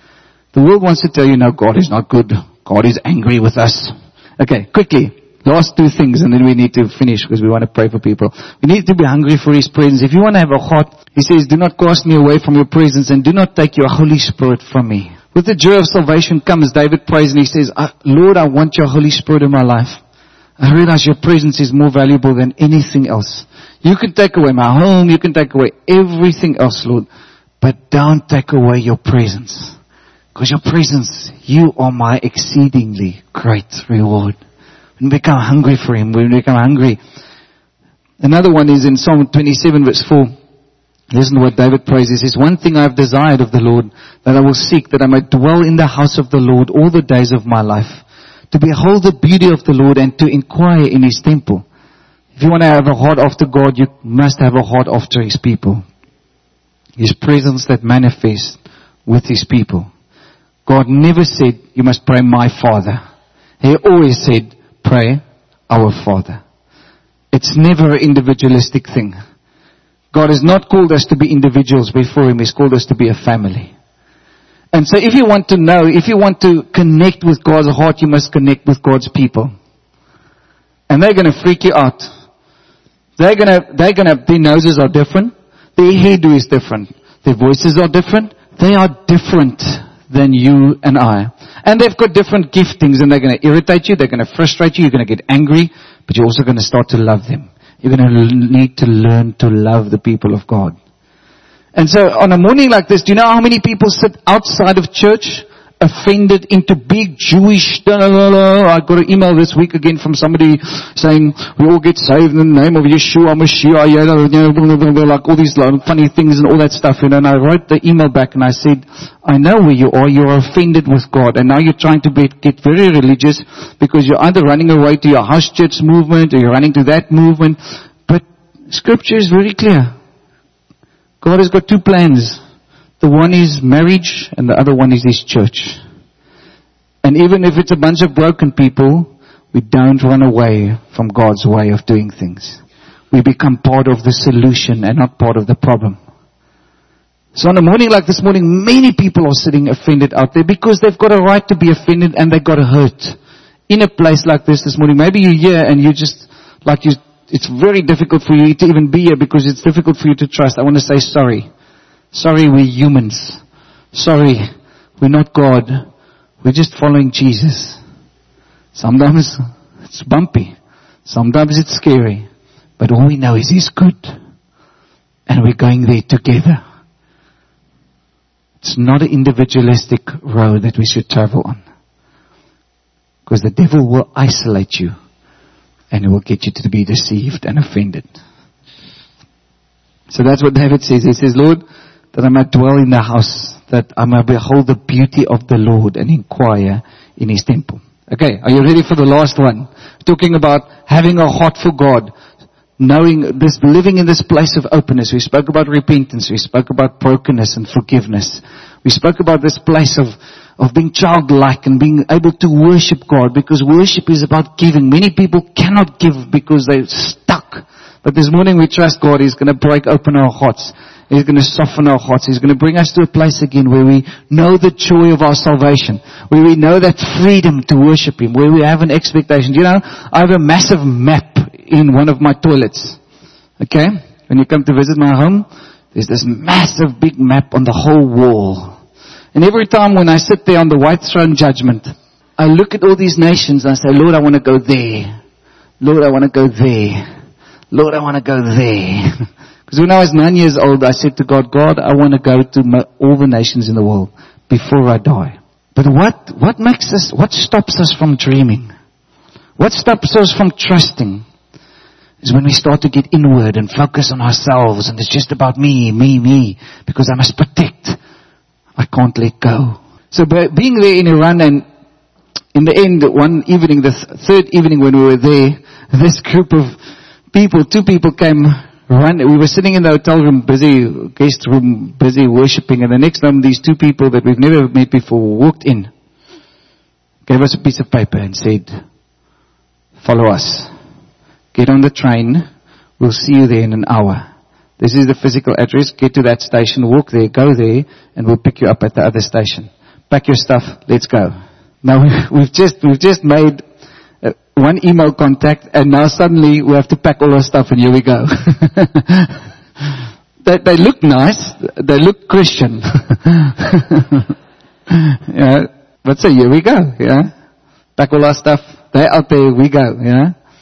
The world wants to tell you, no, God is not good. God is angry with us. Okay, quickly. Last 2 things and then we need to finish because we want to pray for people. We need to be hungry for His presence. If you want to have a heart, He says, do not cast me away from your presence and do not take your Holy Spirit from me. With the joy of salvation comes, David prays and he says, Lord, I want your Holy Spirit in my life. I realize your presence is more valuable than anything else. You can take away my home, you can take away everything else, Lord, but don't take away your presence. Because your presence, you are my exceedingly great reward. When we become hungry for Him, when we become hungry. Another one is in Psalm 27 verse 4. Listen to what David prays. He says, one thing I have desired of the Lord, that I will seek, that I might dwell in the house of the Lord all the days of my life, to behold the beauty of the Lord and to inquire in His temple. If you want to have a heart after God, you must have a heart after His people. His presence that manifests with His people. God never said, you must pray my Father. He always said, pray our Father. It's never an individualistic thing. God has not called us to be individuals before Him. He's called us to be a family. And so if you want to know, if you want to connect with God's heart, you must connect with God's people. And they're going to freak you out. Their noses are different. Their hairdo is different. Their voices are different. They are different than you and I. And they've got different giftings, and they're going to irritate you. They're going to frustrate you. You're going to get angry, but you're also going to start to love them. You're going to need to learn to love the people of God. And so on a morning like this, do you know how many people sit outside of church offended into big Jewish, I got an email this week again from somebody saying, we all get saved in the name of Yeshua, Mashiach, like all these funny things and all that stuff, And I wrote the email back and I said, I know where you are. You're offended with God. And now you're trying to get very religious because you're either running away to your house church movement or you're running to that movement. But Scripture is very clear. God has got two plans. The one is marriage and the other one is His church. And even if it's a bunch of broken people, we don't run away from God's way of doing things. We become part of the solution and not part of the problem. So on a morning like this morning, many people are sitting offended out there because they've got a right to be offended and they've got hurt. In a place like this morning, maybe you're here and you just, it's very difficult for you to even be here because it's difficult for you to trust. I want to say sorry. Sorry, we're humans. Sorry, we're not God. We're just following Jesus. Sometimes it's bumpy. Sometimes it's scary. But all we know is He's good. And we're going there together. It's not an individualistic road that we should travel on. Because the devil will isolate you. And it will get you to be deceived and offended. So that's what David says. He says, Lord, that I might dwell in the house, that I might behold the beauty of the Lord and inquire in His temple. Okay, are you ready for the last one? Talking about having a heart for God, knowing this, living in this place of openness. We spoke about repentance. We spoke about brokenness and forgiveness. We spoke about this place of being childlike and being able to worship God, because worship is about giving. Many people cannot give because they're stuck. But this morning we trust God. He's going to break open our hearts. He's going to soften our hearts. He's going to bring us to a place again where we know the joy of our salvation, where we know that freedom to worship Him, where we have an expectation. You know, I have a massive map in one of my toilets. Okay? When you come to visit my home, there's this massive big map on the whole wall. And every time when I sit there on the white throne judgment, I look at all these nations and I say, Lord, I want to go there. Lord, I want to go there. Lord, I want to go there. Because when I was 9 years old, I said to God, God, I want to go to all the nations in the world before I die. But what stops us from dreaming? What stops us from trusting? Is when we start to get inward and focus on ourselves, and it's just about me, because I must protect. I can't let go. So being there in Iran, and in the end, one evening, the third evening when we were there, this group of people, two people came. We were sitting in the hotel room, guest room, busy worshiping, and the next time these two people that we've never met before walked in, gave us a piece of paper and said, follow us. Get on the train. We'll see you there in an hour. This is the physical address. Get to that station, walk there, go there, and we'll pick you up at the other station. Pack your stuff, let's go. Now we've just made one email contact, and now suddenly we have to pack all our stuff, and here we go. They look nice. They look Christian. Yeah, but so here we go. Yeah, pack all our stuff. They're out there. We go. Yeah.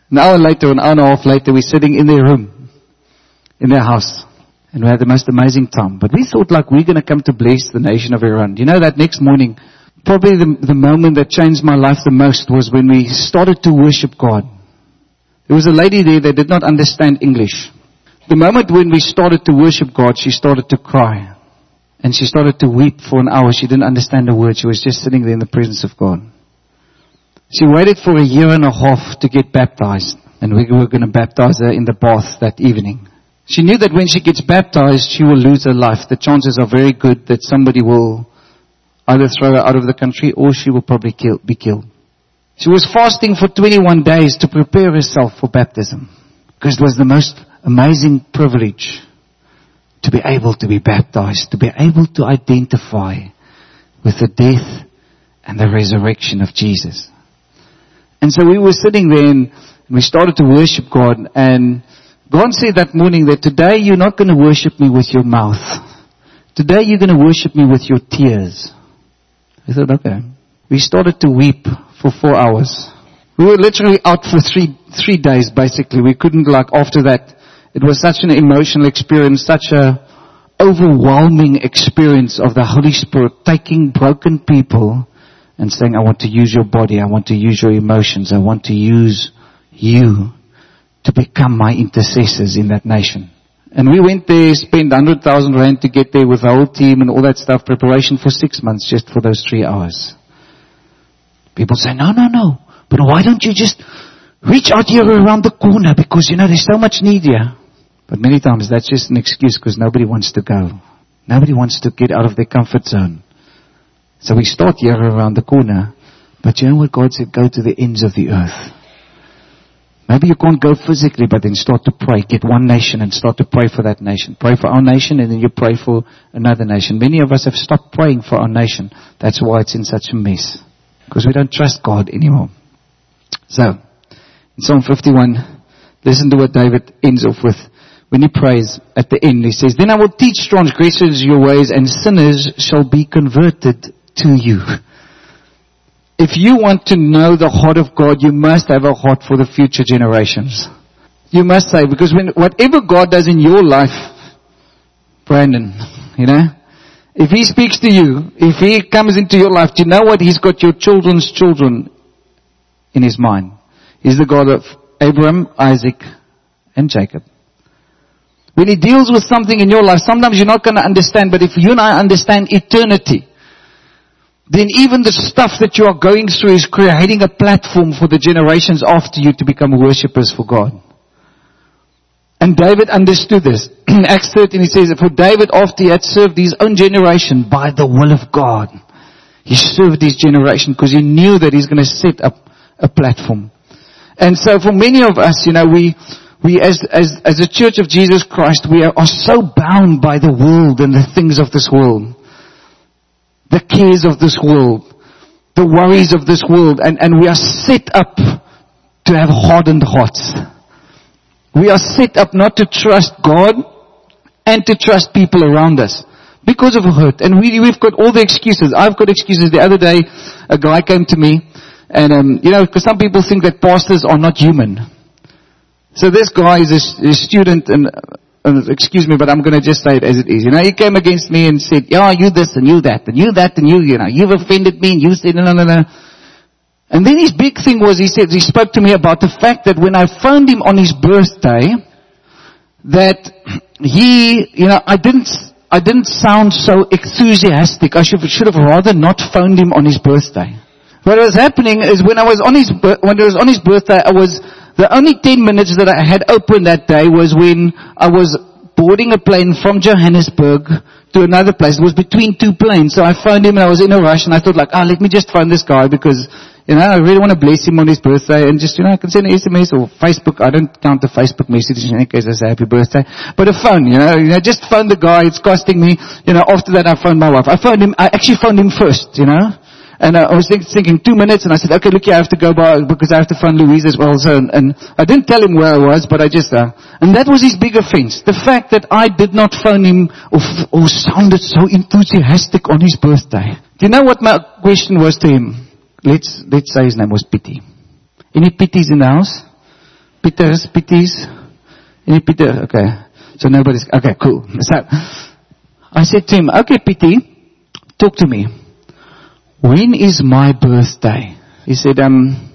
An hour later, an hour and a half later, we're sitting in their room, in their house. And we had the most amazing time. But we thought like we're going to come to bless the nation of Iran. You know, that next morning, probably the moment that changed my life the most was when we started to worship God. There was a lady there that did not understand English. The moment when we started to worship God, she started to cry. And she started to weep for an hour. She didn't understand a word. She was just sitting there in the presence of God. She waited for a year and a half to get baptized. And we were going to baptize her in the bath that evening. She knew that when she gets baptized, she will lose her life. The chances are very good that somebody will either throw her out of the country or she will probably be killed. She was fasting for 21 days to prepare herself for baptism. Because it was the most amazing privilege to be able to be baptized, to be able to identify with the death and the resurrection of Jesus. And so we were sitting there and we started to worship God, and God said that morning that today you're not going to worship me with your mouth. Today you're going to worship me with your tears. I thought, okay. We started to weep for 4 hours. We were literally out for three days basically. We couldn't after that. It was such an emotional experience, such a overwhelming experience of the Holy Spirit taking broken people and saying, I want to use your body, I want to use your emotions, I want to use you to become my intercessors in that nation. And we went there, spent 100,000 rand to get there with the whole team and all that stuff, preparation for 6 months just for those 3 hours. People say, no, but why don't you just reach out here around the corner, because there's so much need here. But many times that's just an excuse because nobody wants to go. Nobody wants to get out of their comfort zone. So we start here around the corner, but you know what God said? Go to the ends of the earth. Maybe you can't go physically, but then start to pray. Get one nation and start to pray for that nation. Pray for our nation and then you pray for another nation. Many of us have stopped praying for our nation. That's why it's in such a mess. Because we don't trust God anymore. So, in Psalm 51, listen to what David ends off with. When he prays at the end, he says, then I will teach transgressors your ways and sinners shall be converted to you. If you want to know the heart of God, you must have a heart for the future generations. You must say, because whatever God does in your life, Brandon, if He speaks to you, if He comes into your life, do you know what? He's got your children's children in His mind. He's the God of Abraham, Isaac, and Jacob. When He deals with something in your life, sometimes you're not going to understand, but if you and I understand eternity, then even the stuff that you are going through is creating a platform for the generations after you to become worshippers for God. And David understood this. In Acts 13 he says, for David, after he had served his own generation by the will of God, he served his generation because he knew that he's going to set up a platform. And so for many of us, we as a Church of Jesus Christ, we are so bound by the world and the things of this world. The cares of this world, the worries of this world, and we are set up to have hardened hearts. We are set up not to trust God and to trust people around us because of hurt. And we've got all the excuses. I've got excuses. The other day, a guy came to me, and because some people think that pastors are not human. So this guy is a student, and excuse me, but I'm going to just say it as it is. He came against me and said, you this and you that and you that and you've offended me and you said no. And then his big thing was, he spoke to me about the fact that when I phoned him on his birthday, that I didn't sound so enthusiastic. I should have rather not phoned him on his birthday. What was happening is when it was on his birthday, the only 10 minutes that I had open that day was when I was boarding a plane from Johannesburg to another place. It was between two planes. So I phoned him and I was in a rush and I thought let me just phone this guy because, I really want to bless him on his birthday and just, I can send an SMS or Facebook. I don't count the Facebook messages in case I say happy birthday. But a phone, just phone the guy. It's costing me, after that I phoned my wife. I actually phoned him first, And I was thinking 2 minutes, and I said, okay, look here, I have to go by, because I have to phone Louise as well. So, and I didn't tell him where I was, but I just, and that was his big offense. The fact that I did not phone him, or sounded so enthusiastic on his birthday. Do you know what my question was to him? Let's say his name was Pity. Any Pitties in the house? Peters, Pitties? Any Peter? Okay. So nobody's, okay, cool. So, I said to him, okay, Pitty, talk to me. When is my birthday? He said, I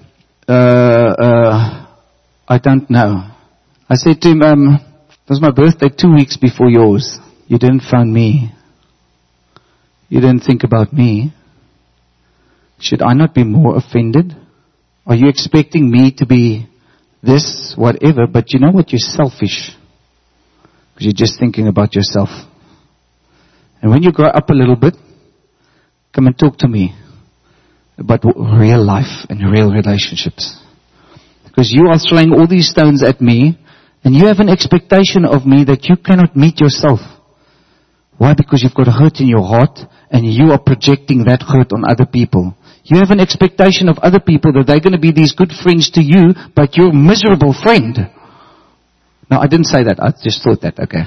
don't know. I said to him, it was my birthday 2 weeks before yours. You didn't phone me. You didn't think about me. Should I not be more offended? Are you expecting me to be this, whatever? But you know what? You're selfish. Because you're just thinking about yourself. And when you grow up a little bit, come and talk to me about real life and real relationships. Because you are throwing all these stones at me, and you have an expectation of me that you cannot meet yourself. Why? Because you've got a hurt in your heart, and you are projecting that hurt on other people. You have an expectation of other people that they're going to be these good friends to you, but you're a miserable friend. No, I didn't say that. I just thought that. Okay.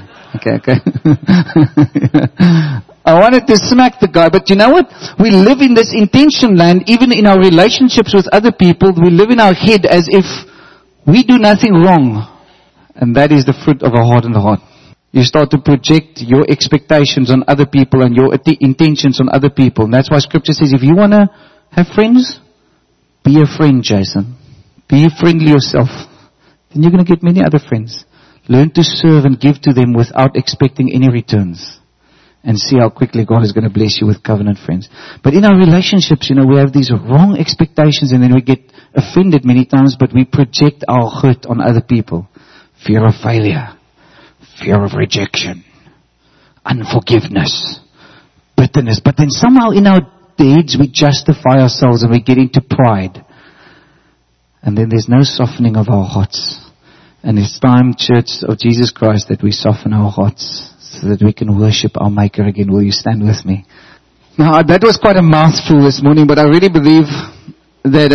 I wanted to smack the guy, but you know what? We live in this intention land, even in our relationships with other people. We live in our head as if we do nothing wrong. And that is the fruit of a hardened heart. You start to project your expectations on other people and your intentions on other people. And that's why Scripture says, if you want to have friends, be a friend, Jason. Be friendly yourself. Then you're going to get many other friends. Learn to serve and give to them without expecting any returns. And see how quickly God is going to bless you with covenant friends. But in our relationships, we have these wrong expectations, and then we get offended many times, but we project our hurt on other people. Fear of failure. Fear of rejection. Unforgiveness. Bitterness. But then somehow in our deeds we justify ourselves and we get into pride. And then there's no softening of our hearts. And it's time, Church of Jesus Christ, that we soften our hearts so that we can worship our Maker again. Will you stand with me? Now, that was quite a mouthful this morning, but I really believe that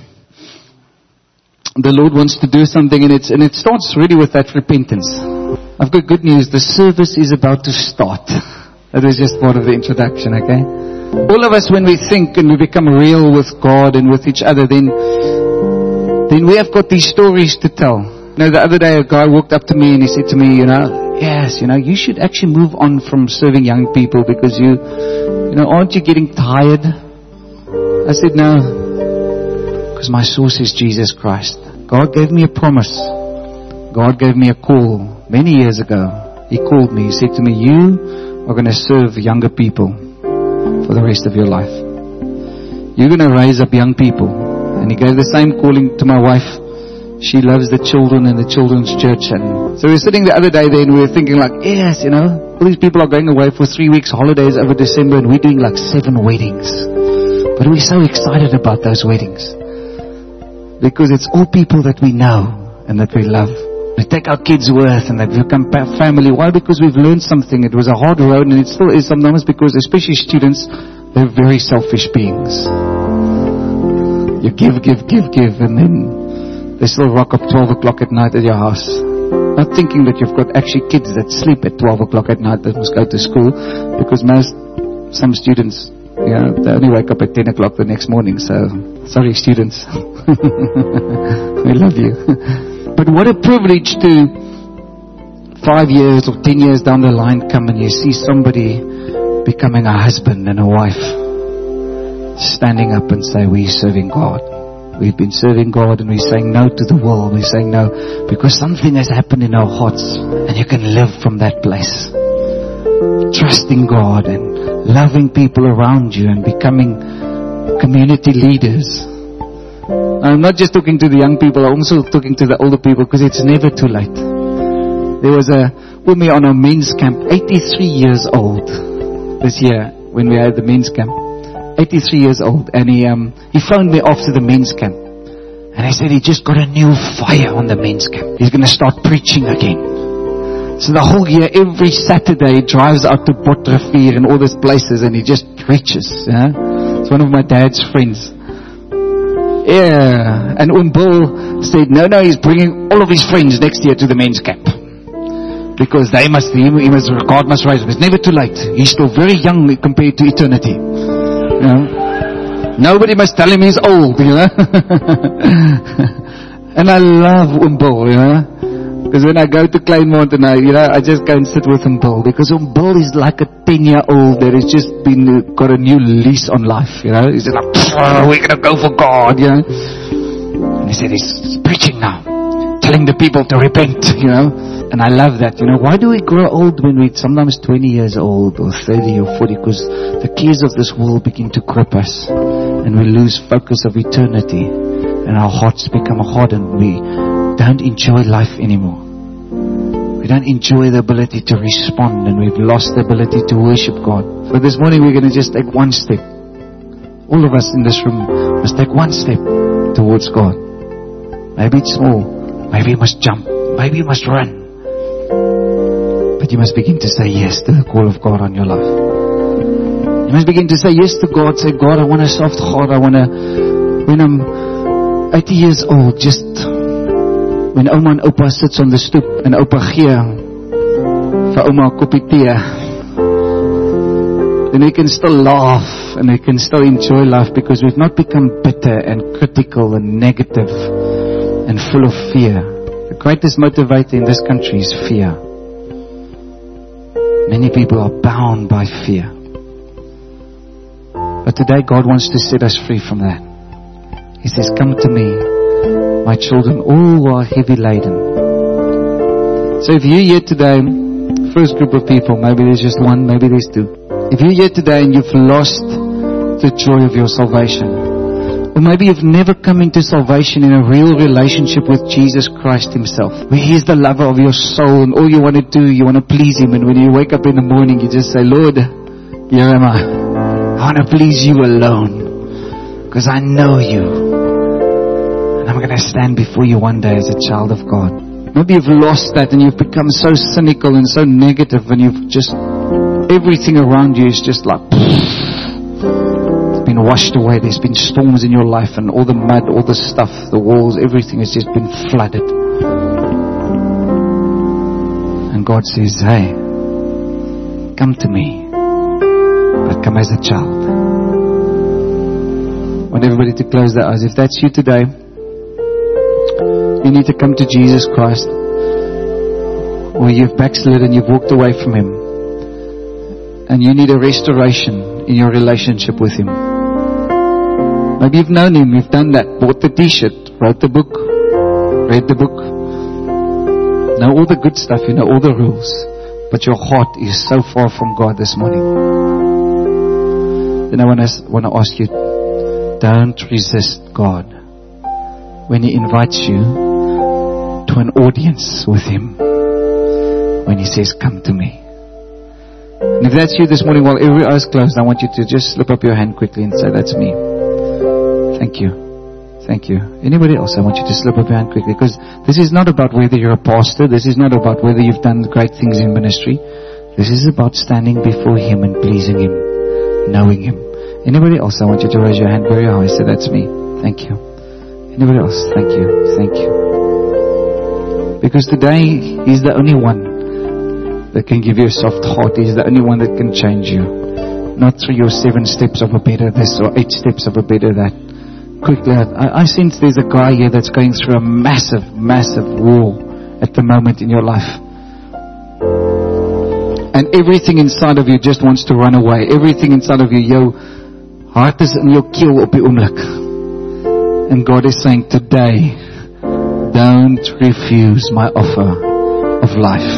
the Lord wants to do something, and it starts really with that repentance. I've got good news. The service is about to start. That was just part of the introduction, okay? All of us, when we think and we become real with God and with each other, then we have got these stories to tell. The other day a guy walked up to me and he said to me, yes, you should actually move on from serving young people because aren't you getting tired? I said, no, because my source is Jesus Christ. God gave me a promise. God gave me a call many years ago. He called me. He said to me, you are going to serve younger people for the rest of your life. You're going to raise up young people. And he gave the same calling to my wife. She loves the children and the children's church. And so we were sitting the other day there and we were thinking yes, all these people are going away for 3 weeks holidays over December and we're doing 7 weddings. But we're so excited about those weddings. Because it's all people that we know and that we love. We take our kids with and they become family. Why? Because we've learned something. It was a hard road and it still is sometimes because especially students, they're very selfish beings. You give and then they still rock up 12 o'clock at night at your house. Not thinking that you've got actually kids that sleep at 12 o'clock at night that must go to school. Because some students, they only wake up at 10 o'clock the next morning. So, sorry students. We love you. But what a privilege to 5 years or 10 years down the line come and you see somebody becoming a husband and a wife. Standing up and say, we're serving God. We've been serving God and we're saying no to the world. We're saying no because something has happened in our hearts and you can live from that place. Trusting God and loving people around you and becoming community leaders. I'm not just talking to the young people, I'm also talking to the older people because it's never too late. There was a woman on our men's camp, 83 years old this year when we had the men's camp. 83 years old, and he phoned me after the men's camp and he said he just got a new fire on the men's camp. He's going to start preaching again. So the whole year, every Saturday he drives out to Botrivier and all these places and he just preaches. It's one of my dad's friends. Yeah, and Bill said no, he's bringing all of his friends next year to the men's camp because God must raise him. It's never too late. He's still very young compared to eternity. Nobody must tell him he's old, And I love Bill, you know. Because when I go to Claremont and I just go and sit with Bill. Because Bill is like a 10-year-old that has just got a new lease on life, you know. He's just like, we're going to go for God, you know. And he said, he's preaching now, telling the people to repent, you know. And I love that, you know. Why do we grow old when we're sometimes 20 years old or 30 or 40? Because the cares of this world begin to grip us. And we lose focus of eternity. And our hearts become hardened. We don't enjoy life anymore. We don't enjoy the ability to respond. And we've lost the ability to worship God. So this morning we're going to just take one step. All of us in this room must take one step towards God. Maybe it's small. Maybe you must jump. Maybe you must run. But you must begin to say yes to the call of God on your life. You must begin to say yes to God. Say, God, I want a soft heart. I want to, when I'm 80 years old, just when Oma and Opa sits on the stoep and Opa gee vir Oma 'n koppie tee, then we can still laugh and we can still enjoy life because we've not become bitter and critical and negative and full of fear. The greatest motivator in this country is fear. Many people are bound by fear. But today God wants to set us free from that. He says, come to me, my children, all who are heavy laden. So if you're here today, first group of people, maybe there's just one, maybe there's two. If you're here today and you've lost the joy of your salvation, or maybe you've never come into salvation in a real relationship with Jesus Christ Himself, where He's the lover of your soul and all you want to do, you want to please Him, and when you wake up in the morning you just say, Lord, here am I. I want to please You alone because I know You and I'm going to stand before You one day as a child of God. Maybe you've lost that and you've become so cynical and so negative and you've just, everything around you is just like been washed away. There's been storms in your life and all the mud, all the stuff, the walls, everything has just been flooded. And God says, hey, come to me, but come as a child. I want everybody to close their eyes. If that's you today, you need to come to Jesus Christ, or you've backslid and you've walked away from Him, and you need a restoration in your relationship with Him. Maybe you've known Him, you've done that, bought the t-shirt, wrote the book, read the book, know all the good stuff, you know all the rules, but your heart is so far from God this morning. Then I want to ask you, don't resist God when He invites you to an audience with Him, when He says, come to me. And if that's you this morning, while every eye is closed, I want you to just slip up your hand quickly and say, that's me. Thank you. Thank you. Anybody else? I want you to slip up your hand quickly, because this is not about whether you're a pastor. This is not about whether you've done great things in ministry. This is about standing before Him and pleasing Him, knowing Him. Anybody else? I want you to raise your hand very high. Say, that's me. Thank you. Anybody else? Thank you. Thank you. Because today He's the only one that can give you a soft heart. He's the only one that can change you. Not through your 7 steps of a better this or 8 steps of a better that. Quickly, I sense there's a guy here that's going through a massive, massive war at the moment in your life. And everything inside of you just wants to run away. Everything inside of you, your heart is in your keel op die oomblik. And God is saying today, don't refuse my offer of life.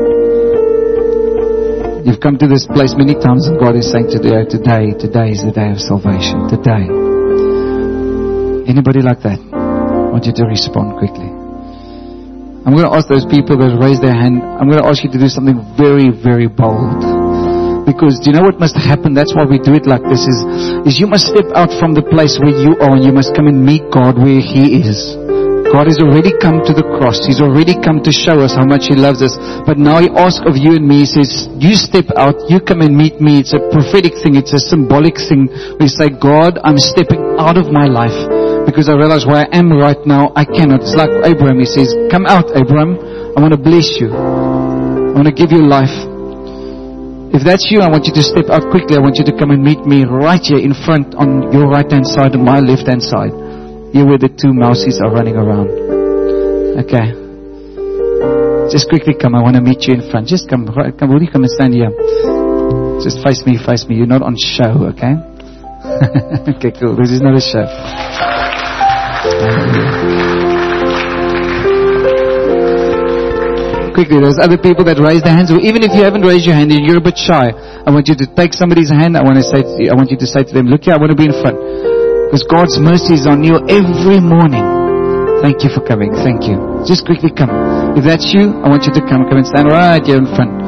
You've come to this place many times and God is saying today is the day of salvation. Today. Anybody like that? I want you to respond quickly. I'm going to ask those people that raise their hand, I'm going to ask you to do something very, very bold. Because do you know what must happen? That's why we do it like this, is you must step out from the place where you are and you must come and meet God where He is. God has already come to the cross. He's already come to show us how much He loves us. But now He asks of you and me, He says, you step out, you come and meet me. It's a prophetic thing. It's a symbolic thing. We say, God, I'm stepping out of my life because I realize where I am right now, I cannot. It's like Abraham. He says, come out, Abraham. I want to bless you. I want to give you life. If that's you, I want you to step out quickly. I want you to come and meet me right here in front on your right-hand side and my left-hand side. Here where the 2 mousies are running around. Okay. Just quickly come. I want to meet you in front. Just come. Will you come and stand here? Just face me. You're not on show, okay? Okay, cool. This is not a show. Quickly, there's other people that raise their hands, or even if you haven't raised your hand and you're a bit shy, I want you to take somebody's hand. I want you to say to them, look here, I want to be in front. Because God's mercy is on you every morning. Thank you for coming. Thank you. Just quickly come. If that's you, I want you to come and stand right here in front.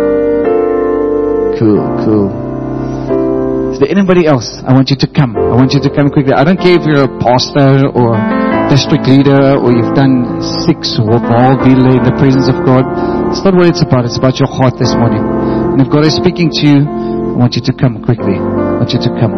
Cool. Is there anybody else? I want you to come. I want you to come quickly. I don't care if you're a pastor or district leader, or you've done 6 whole in the presence of God. It's not what it's about. It's about your heart this morning. And if God is speaking to you, I want you to come quickly. I want you to come.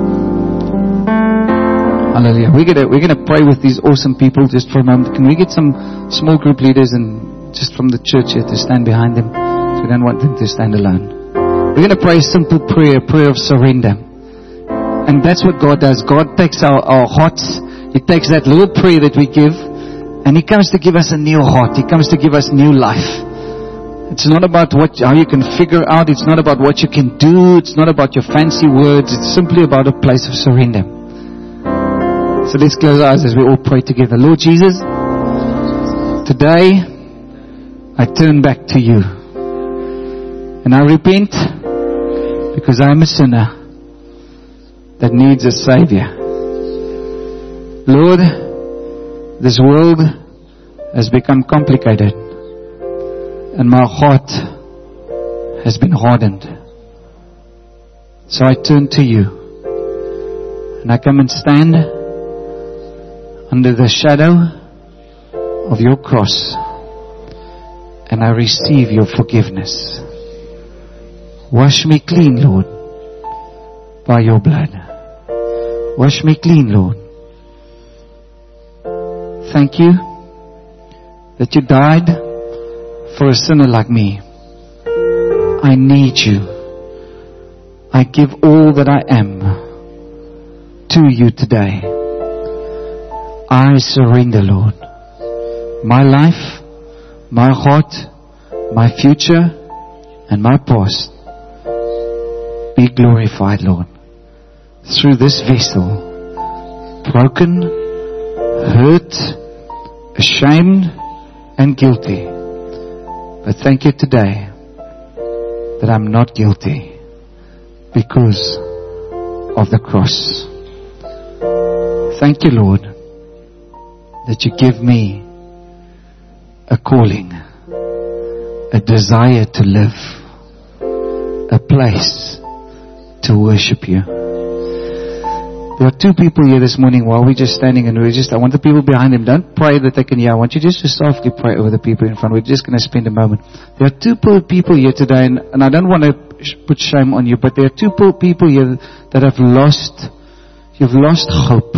Hallelujah. We're gonna pray with these awesome people just for a moment. Can we get some small group leaders and just from the church here to stand behind them? We don't want them to stand alone. We're gonna pray a simple prayer, a prayer of surrender. And that's what God does. God takes our hearts. He takes that little prayer that we give, and He comes to give us a new heart. He comes to give us new life. It's not about how you can figure out. It's not about what you can do. It's not about your fancy words. It's simply about a place of surrender. So let's close our eyes as we all pray together. Lord Jesus, today I turn back to You. And I repent because I am a sinner that needs a Savior. Lord, this world has become complicated and my heart has been hardened. So I turn to You and I come and stand under the shadow of Your cross and I receive Your forgiveness. Wash me clean, Lord, by Your blood. Wash me clean, Lord. Thank You that You died for a sinner like me. I need You. I give all that I am to You today. I surrender, Lord. My life, my heart, my future, and my past. Be glorified, Lord, through this vessel, broken, hurt, ashamed and guilty. But thank You today that I'm not guilty because of the cross. Thank You, Lord, that You give me a calling, a desire to live, a place to worship You. There are 2 people here this morning while we're just standing and I want the people behind them. Don't pray that they can hear. I want you just to softly pray over the people in front. We're just going to spend a moment. There are 2 people here today and I don't want to put shame on you, but there are 2 people here that you've lost hope.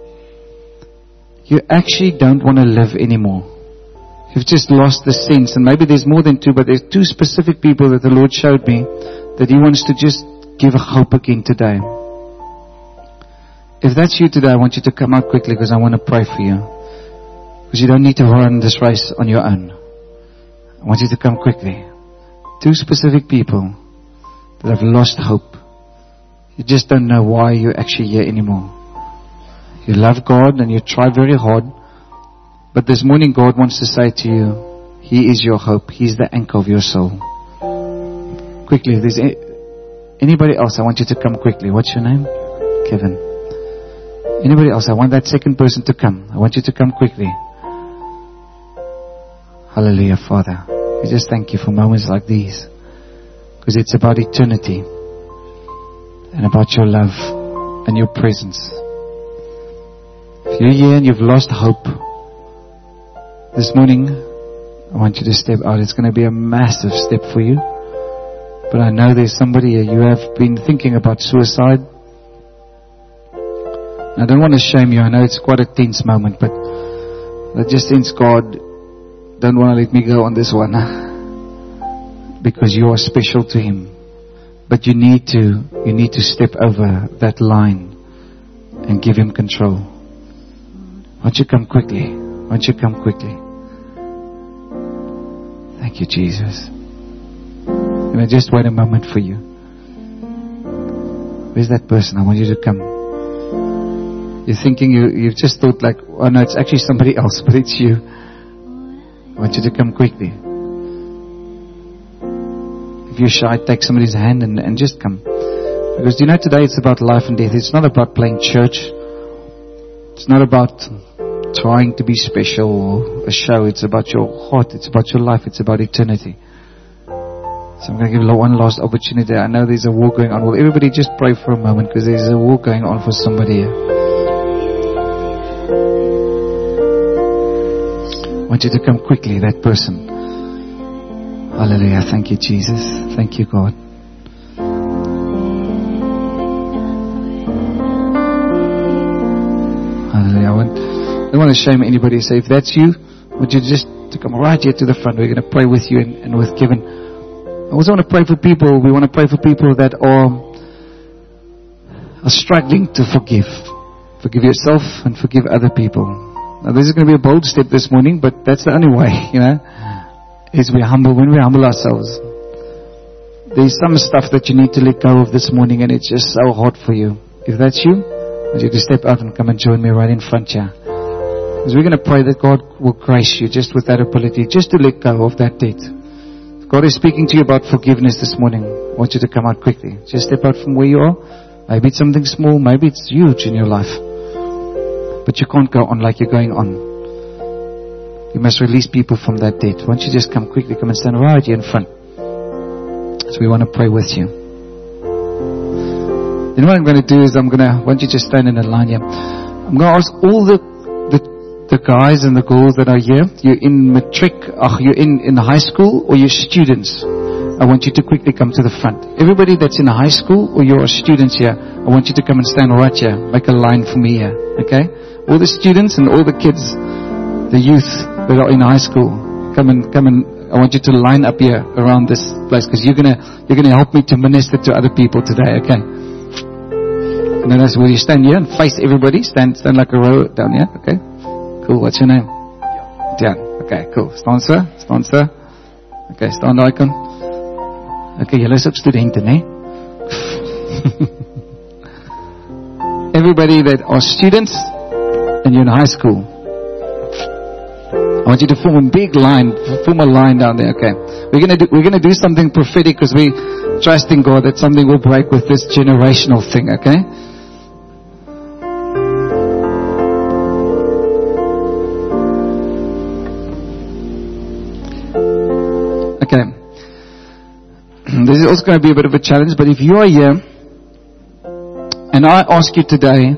You actually don't want to live anymore. You've just lost the sense, and maybe there's more than 2, but there's 2 specific people that the Lord showed me that He wants to just give a hope again today. If that's you today, I want you to come out quickly because I want to pray for you. Because you don't need to run this race on your own. I want you to come quickly. 2 specific people that have lost hope. You just don't know why you're actually here anymore. You love God and you try very hard. But this morning God wants to say to you, He is your hope. He's the anchor of your soul. Quickly, if there's anybody else, I want you to come quickly. What's your name? Kevin. Anybody else? I want that second person to come. I want you to come quickly. Hallelujah, Father. We just thank You for moments like these. Because it's about eternity. And about Your love and Your presence. If you're here and you've lost hope, this morning, I want you to step out. It's going to be a massive step for you. But I know there's somebody here. You have been thinking about suicide. I don't want to shame you. I know it's quite a tense moment, but I just sense God don't want to let me go on this one. Because you are special to Him. But you need to step over that line and give Him control. Why don't you come quickly? Why don't you come quickly? Thank you, Jesus. And I just wait a moment for you. Where's that person? I want you to come. You're thinking you've just thought like, oh no, it's actually somebody else, but it's you. I want you to come quickly. If you're shy, take somebody's hand and just come. Because today it's about life and death. It's not about playing church. It's not about trying to be special or a show. It's about your heart. It's about your life. It's about eternity. So I'm going to give one last opportunity. I know there's a war going on. Will everybody just pray for a moment, because there's a war going on for somebody here. I want you to come quickly, that person. Hallelujah. Thank you, Jesus. Thank you, God. Hallelujah. I don't want to shame anybody. So if that's you, would you just to come right here to the front? We're going to pray with you and with Kevin. I also want to pray for people. We want to pray for people that are struggling to forgive. Forgive yourself and forgive other people. Now this is going to be a bold step this morning, but that's the only way, is we humble. When we humble ourselves, there's some stuff that you need to let go of this morning, and it's just so hard for you. If that's you, I want you to step out and come and join me right in front here. Because we're going to pray that God will grace you just with that ability, just to let go of that debt. God is speaking to you about forgiveness this morning. I want you to come out quickly. Just step out from where you are. Maybe it's something small. Maybe it's huge in your life. But you can't go on like you're going on. You must release people from that debt. Why don't you just come quickly? Come and stand right here in front. So we want to pray with you. Then what I'm going to do is why don't you just stand in a line here. I'm going to ask all the guys and the girls that are here. You're in matric, you're in high school, or you're students. I want you to quickly come to the front. Everybody that's in high school or you're students here, I want you to come and stand right here. Make a line for me here. Okay? All the students and all the kids, the youth that are in high school, come and I want you to line up here around this place, because you're gonna help me to minister to other people today. Okay? And then will you stand here and face everybody? Stand like a row down here. Okay? Cool. What's your name? Jan. Okay, cool. Staan sir. Okay, staan daar kan. Okay, julle is ook studente, né? Everybody that are students and you're in high school, I want you to form a big line. Form a line down there. Okay. We're gonna do something prophetic, because we trust in God that something will break with this generational thing. Okay. Okay. This is also going to be a bit of a challenge, but if you are here and I ask you today,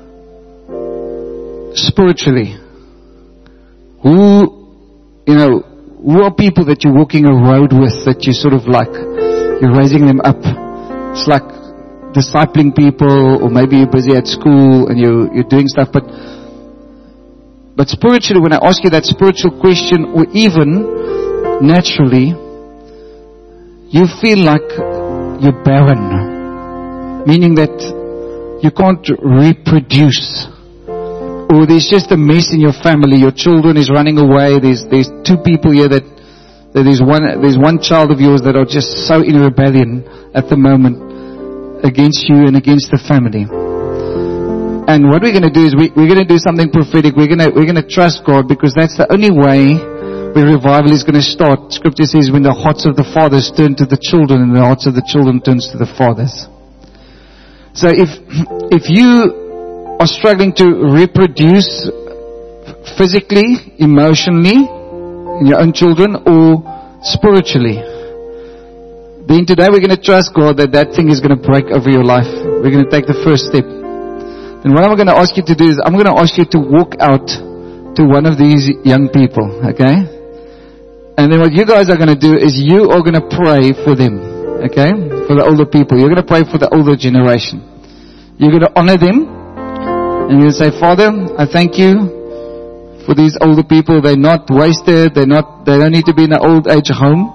spiritually, who are people that you're walking a road with, that you sort of like, you're raising them up? It's like discipling people, or maybe you're busy at school and you're doing stuff, but spiritually, when I ask you that spiritual question, or even naturally, you feel like you're barren, meaning that you can't reproduce, or there's just a mess in your family. Your children is running away. There's two people here that there's one child of yours that are just so in rebellion at the moment against you and against the family. And what we're going to do is we're going to do something prophetic. We're going to trust God, because that's the only way where revival is going to start. Scripture says when the hearts of the fathers turn to the children, and the hearts of the children turns to the fathers. So if you are struggling to reproduce physically, emotionally, in your own children, or spiritually, then today we're going to trust God that thing is going to break over your life. We're going to take the first step. And what I'm going to ask you to do is I'm going to ask you to walk out to one of these young people, okay? And then what you guys are going to do is you are going to pray for them, okay? For the older people. You're going to pray for the older generation. You're going to honor them. And you'll say, Father, I thank you for these older people. They're not wasted. They don't need to be in an old age home.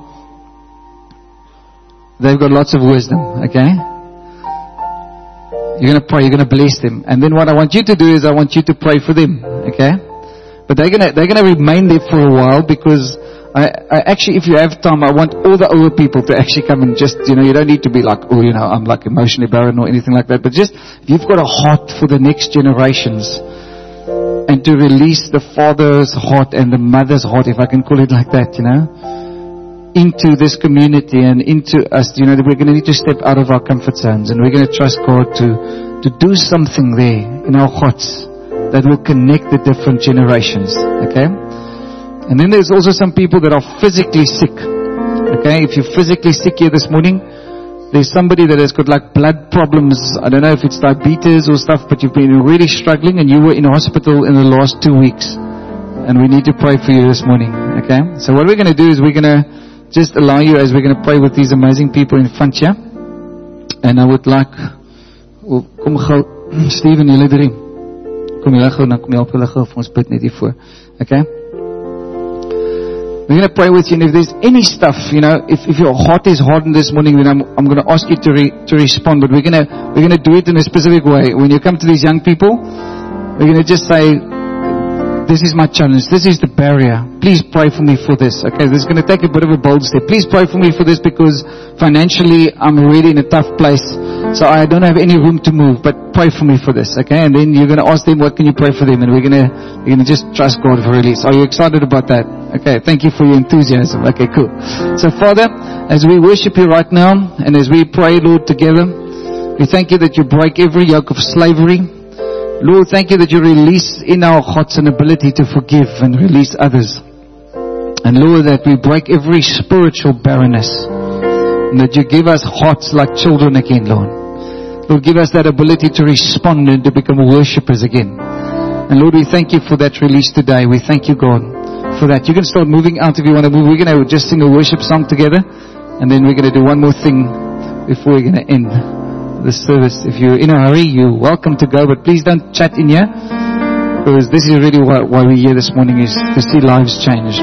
They've got lots of wisdom, okay? You're going to pray. You're going to bless them. And then what I want you to do is I want you to pray for them, okay? But they're going to remain there for a while, because I actually, if you have time, I want all the older people to actually come and just, you don't need to be like, oh, I'm like emotionally barren or anything like that. But just, if you've got a heart for the next generations, and to release the father's heart and the mother's heart, if I can call it like that, into this community and into us, that we're going to need to step out of our comfort zones, and we're going to trust God to do something there in our hearts that will connect the different generations. Okay? And then there's also some people that are physically sick. Okay? If you're physically sick here this morning, there's somebody that has got like blood problems. I don't know if it's diabetes or stuff, but you've been really struggling and you were in hospital in the last 2 weeks. And we need to pray for you this morning. Okay? So what we're going to do is we're going to just allow you, as we're going to pray with these amazing people in front here. And I would like, kom gou, Steven, julle drie. Kom julle gou, dan kom jy op julle gou vir ons bid net hiervoor. Okay? We're going to pray with you, and if there's any stuff, if your heart is hardened this morning, then I'm going to ask you to respond, but we're going to do it in a specific way. When you come to these young people, we're going to just say, this is my challenge. This is the barrier. Please pray for me for this. Okay, this is going to take a bit of a bold step. Please pray for me for this because financially I'm really in a tough place. So I don't have any room to move, but pray for me for this. Okay, and then you're going to ask them, what can you pray for them? And we're going to just trust God for release. Are you excited about that? Okay, thank you for your enthusiasm. Okay, cool. So Father, as we worship you right now, and as we pray, Lord, together, we thank you that you break every yoke of slavery. Lord, thank you that you release in our hearts an ability to forgive and release others. And Lord, that we break every spiritual barrenness. And that you give us hearts like children again, Lord. Lord, give us that ability to respond and to become worshippers again. And Lord, we thank you for that release today. We thank you, God, for that. You can start moving out if you want to move. We're going to just sing a worship song together. And then we're going to do one more thing before we're going to end the service. If you're in a hurry, you're welcome to go, but please don't chat in here, because this is really why we're here this morning, is to see lives change.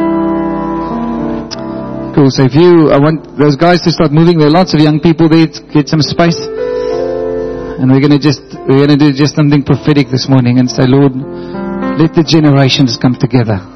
Cool. So I want those guys to start moving. There are lots of young people there. Get some space, and we're going to do just something prophetic this morning and say, Lord, let the generations come together.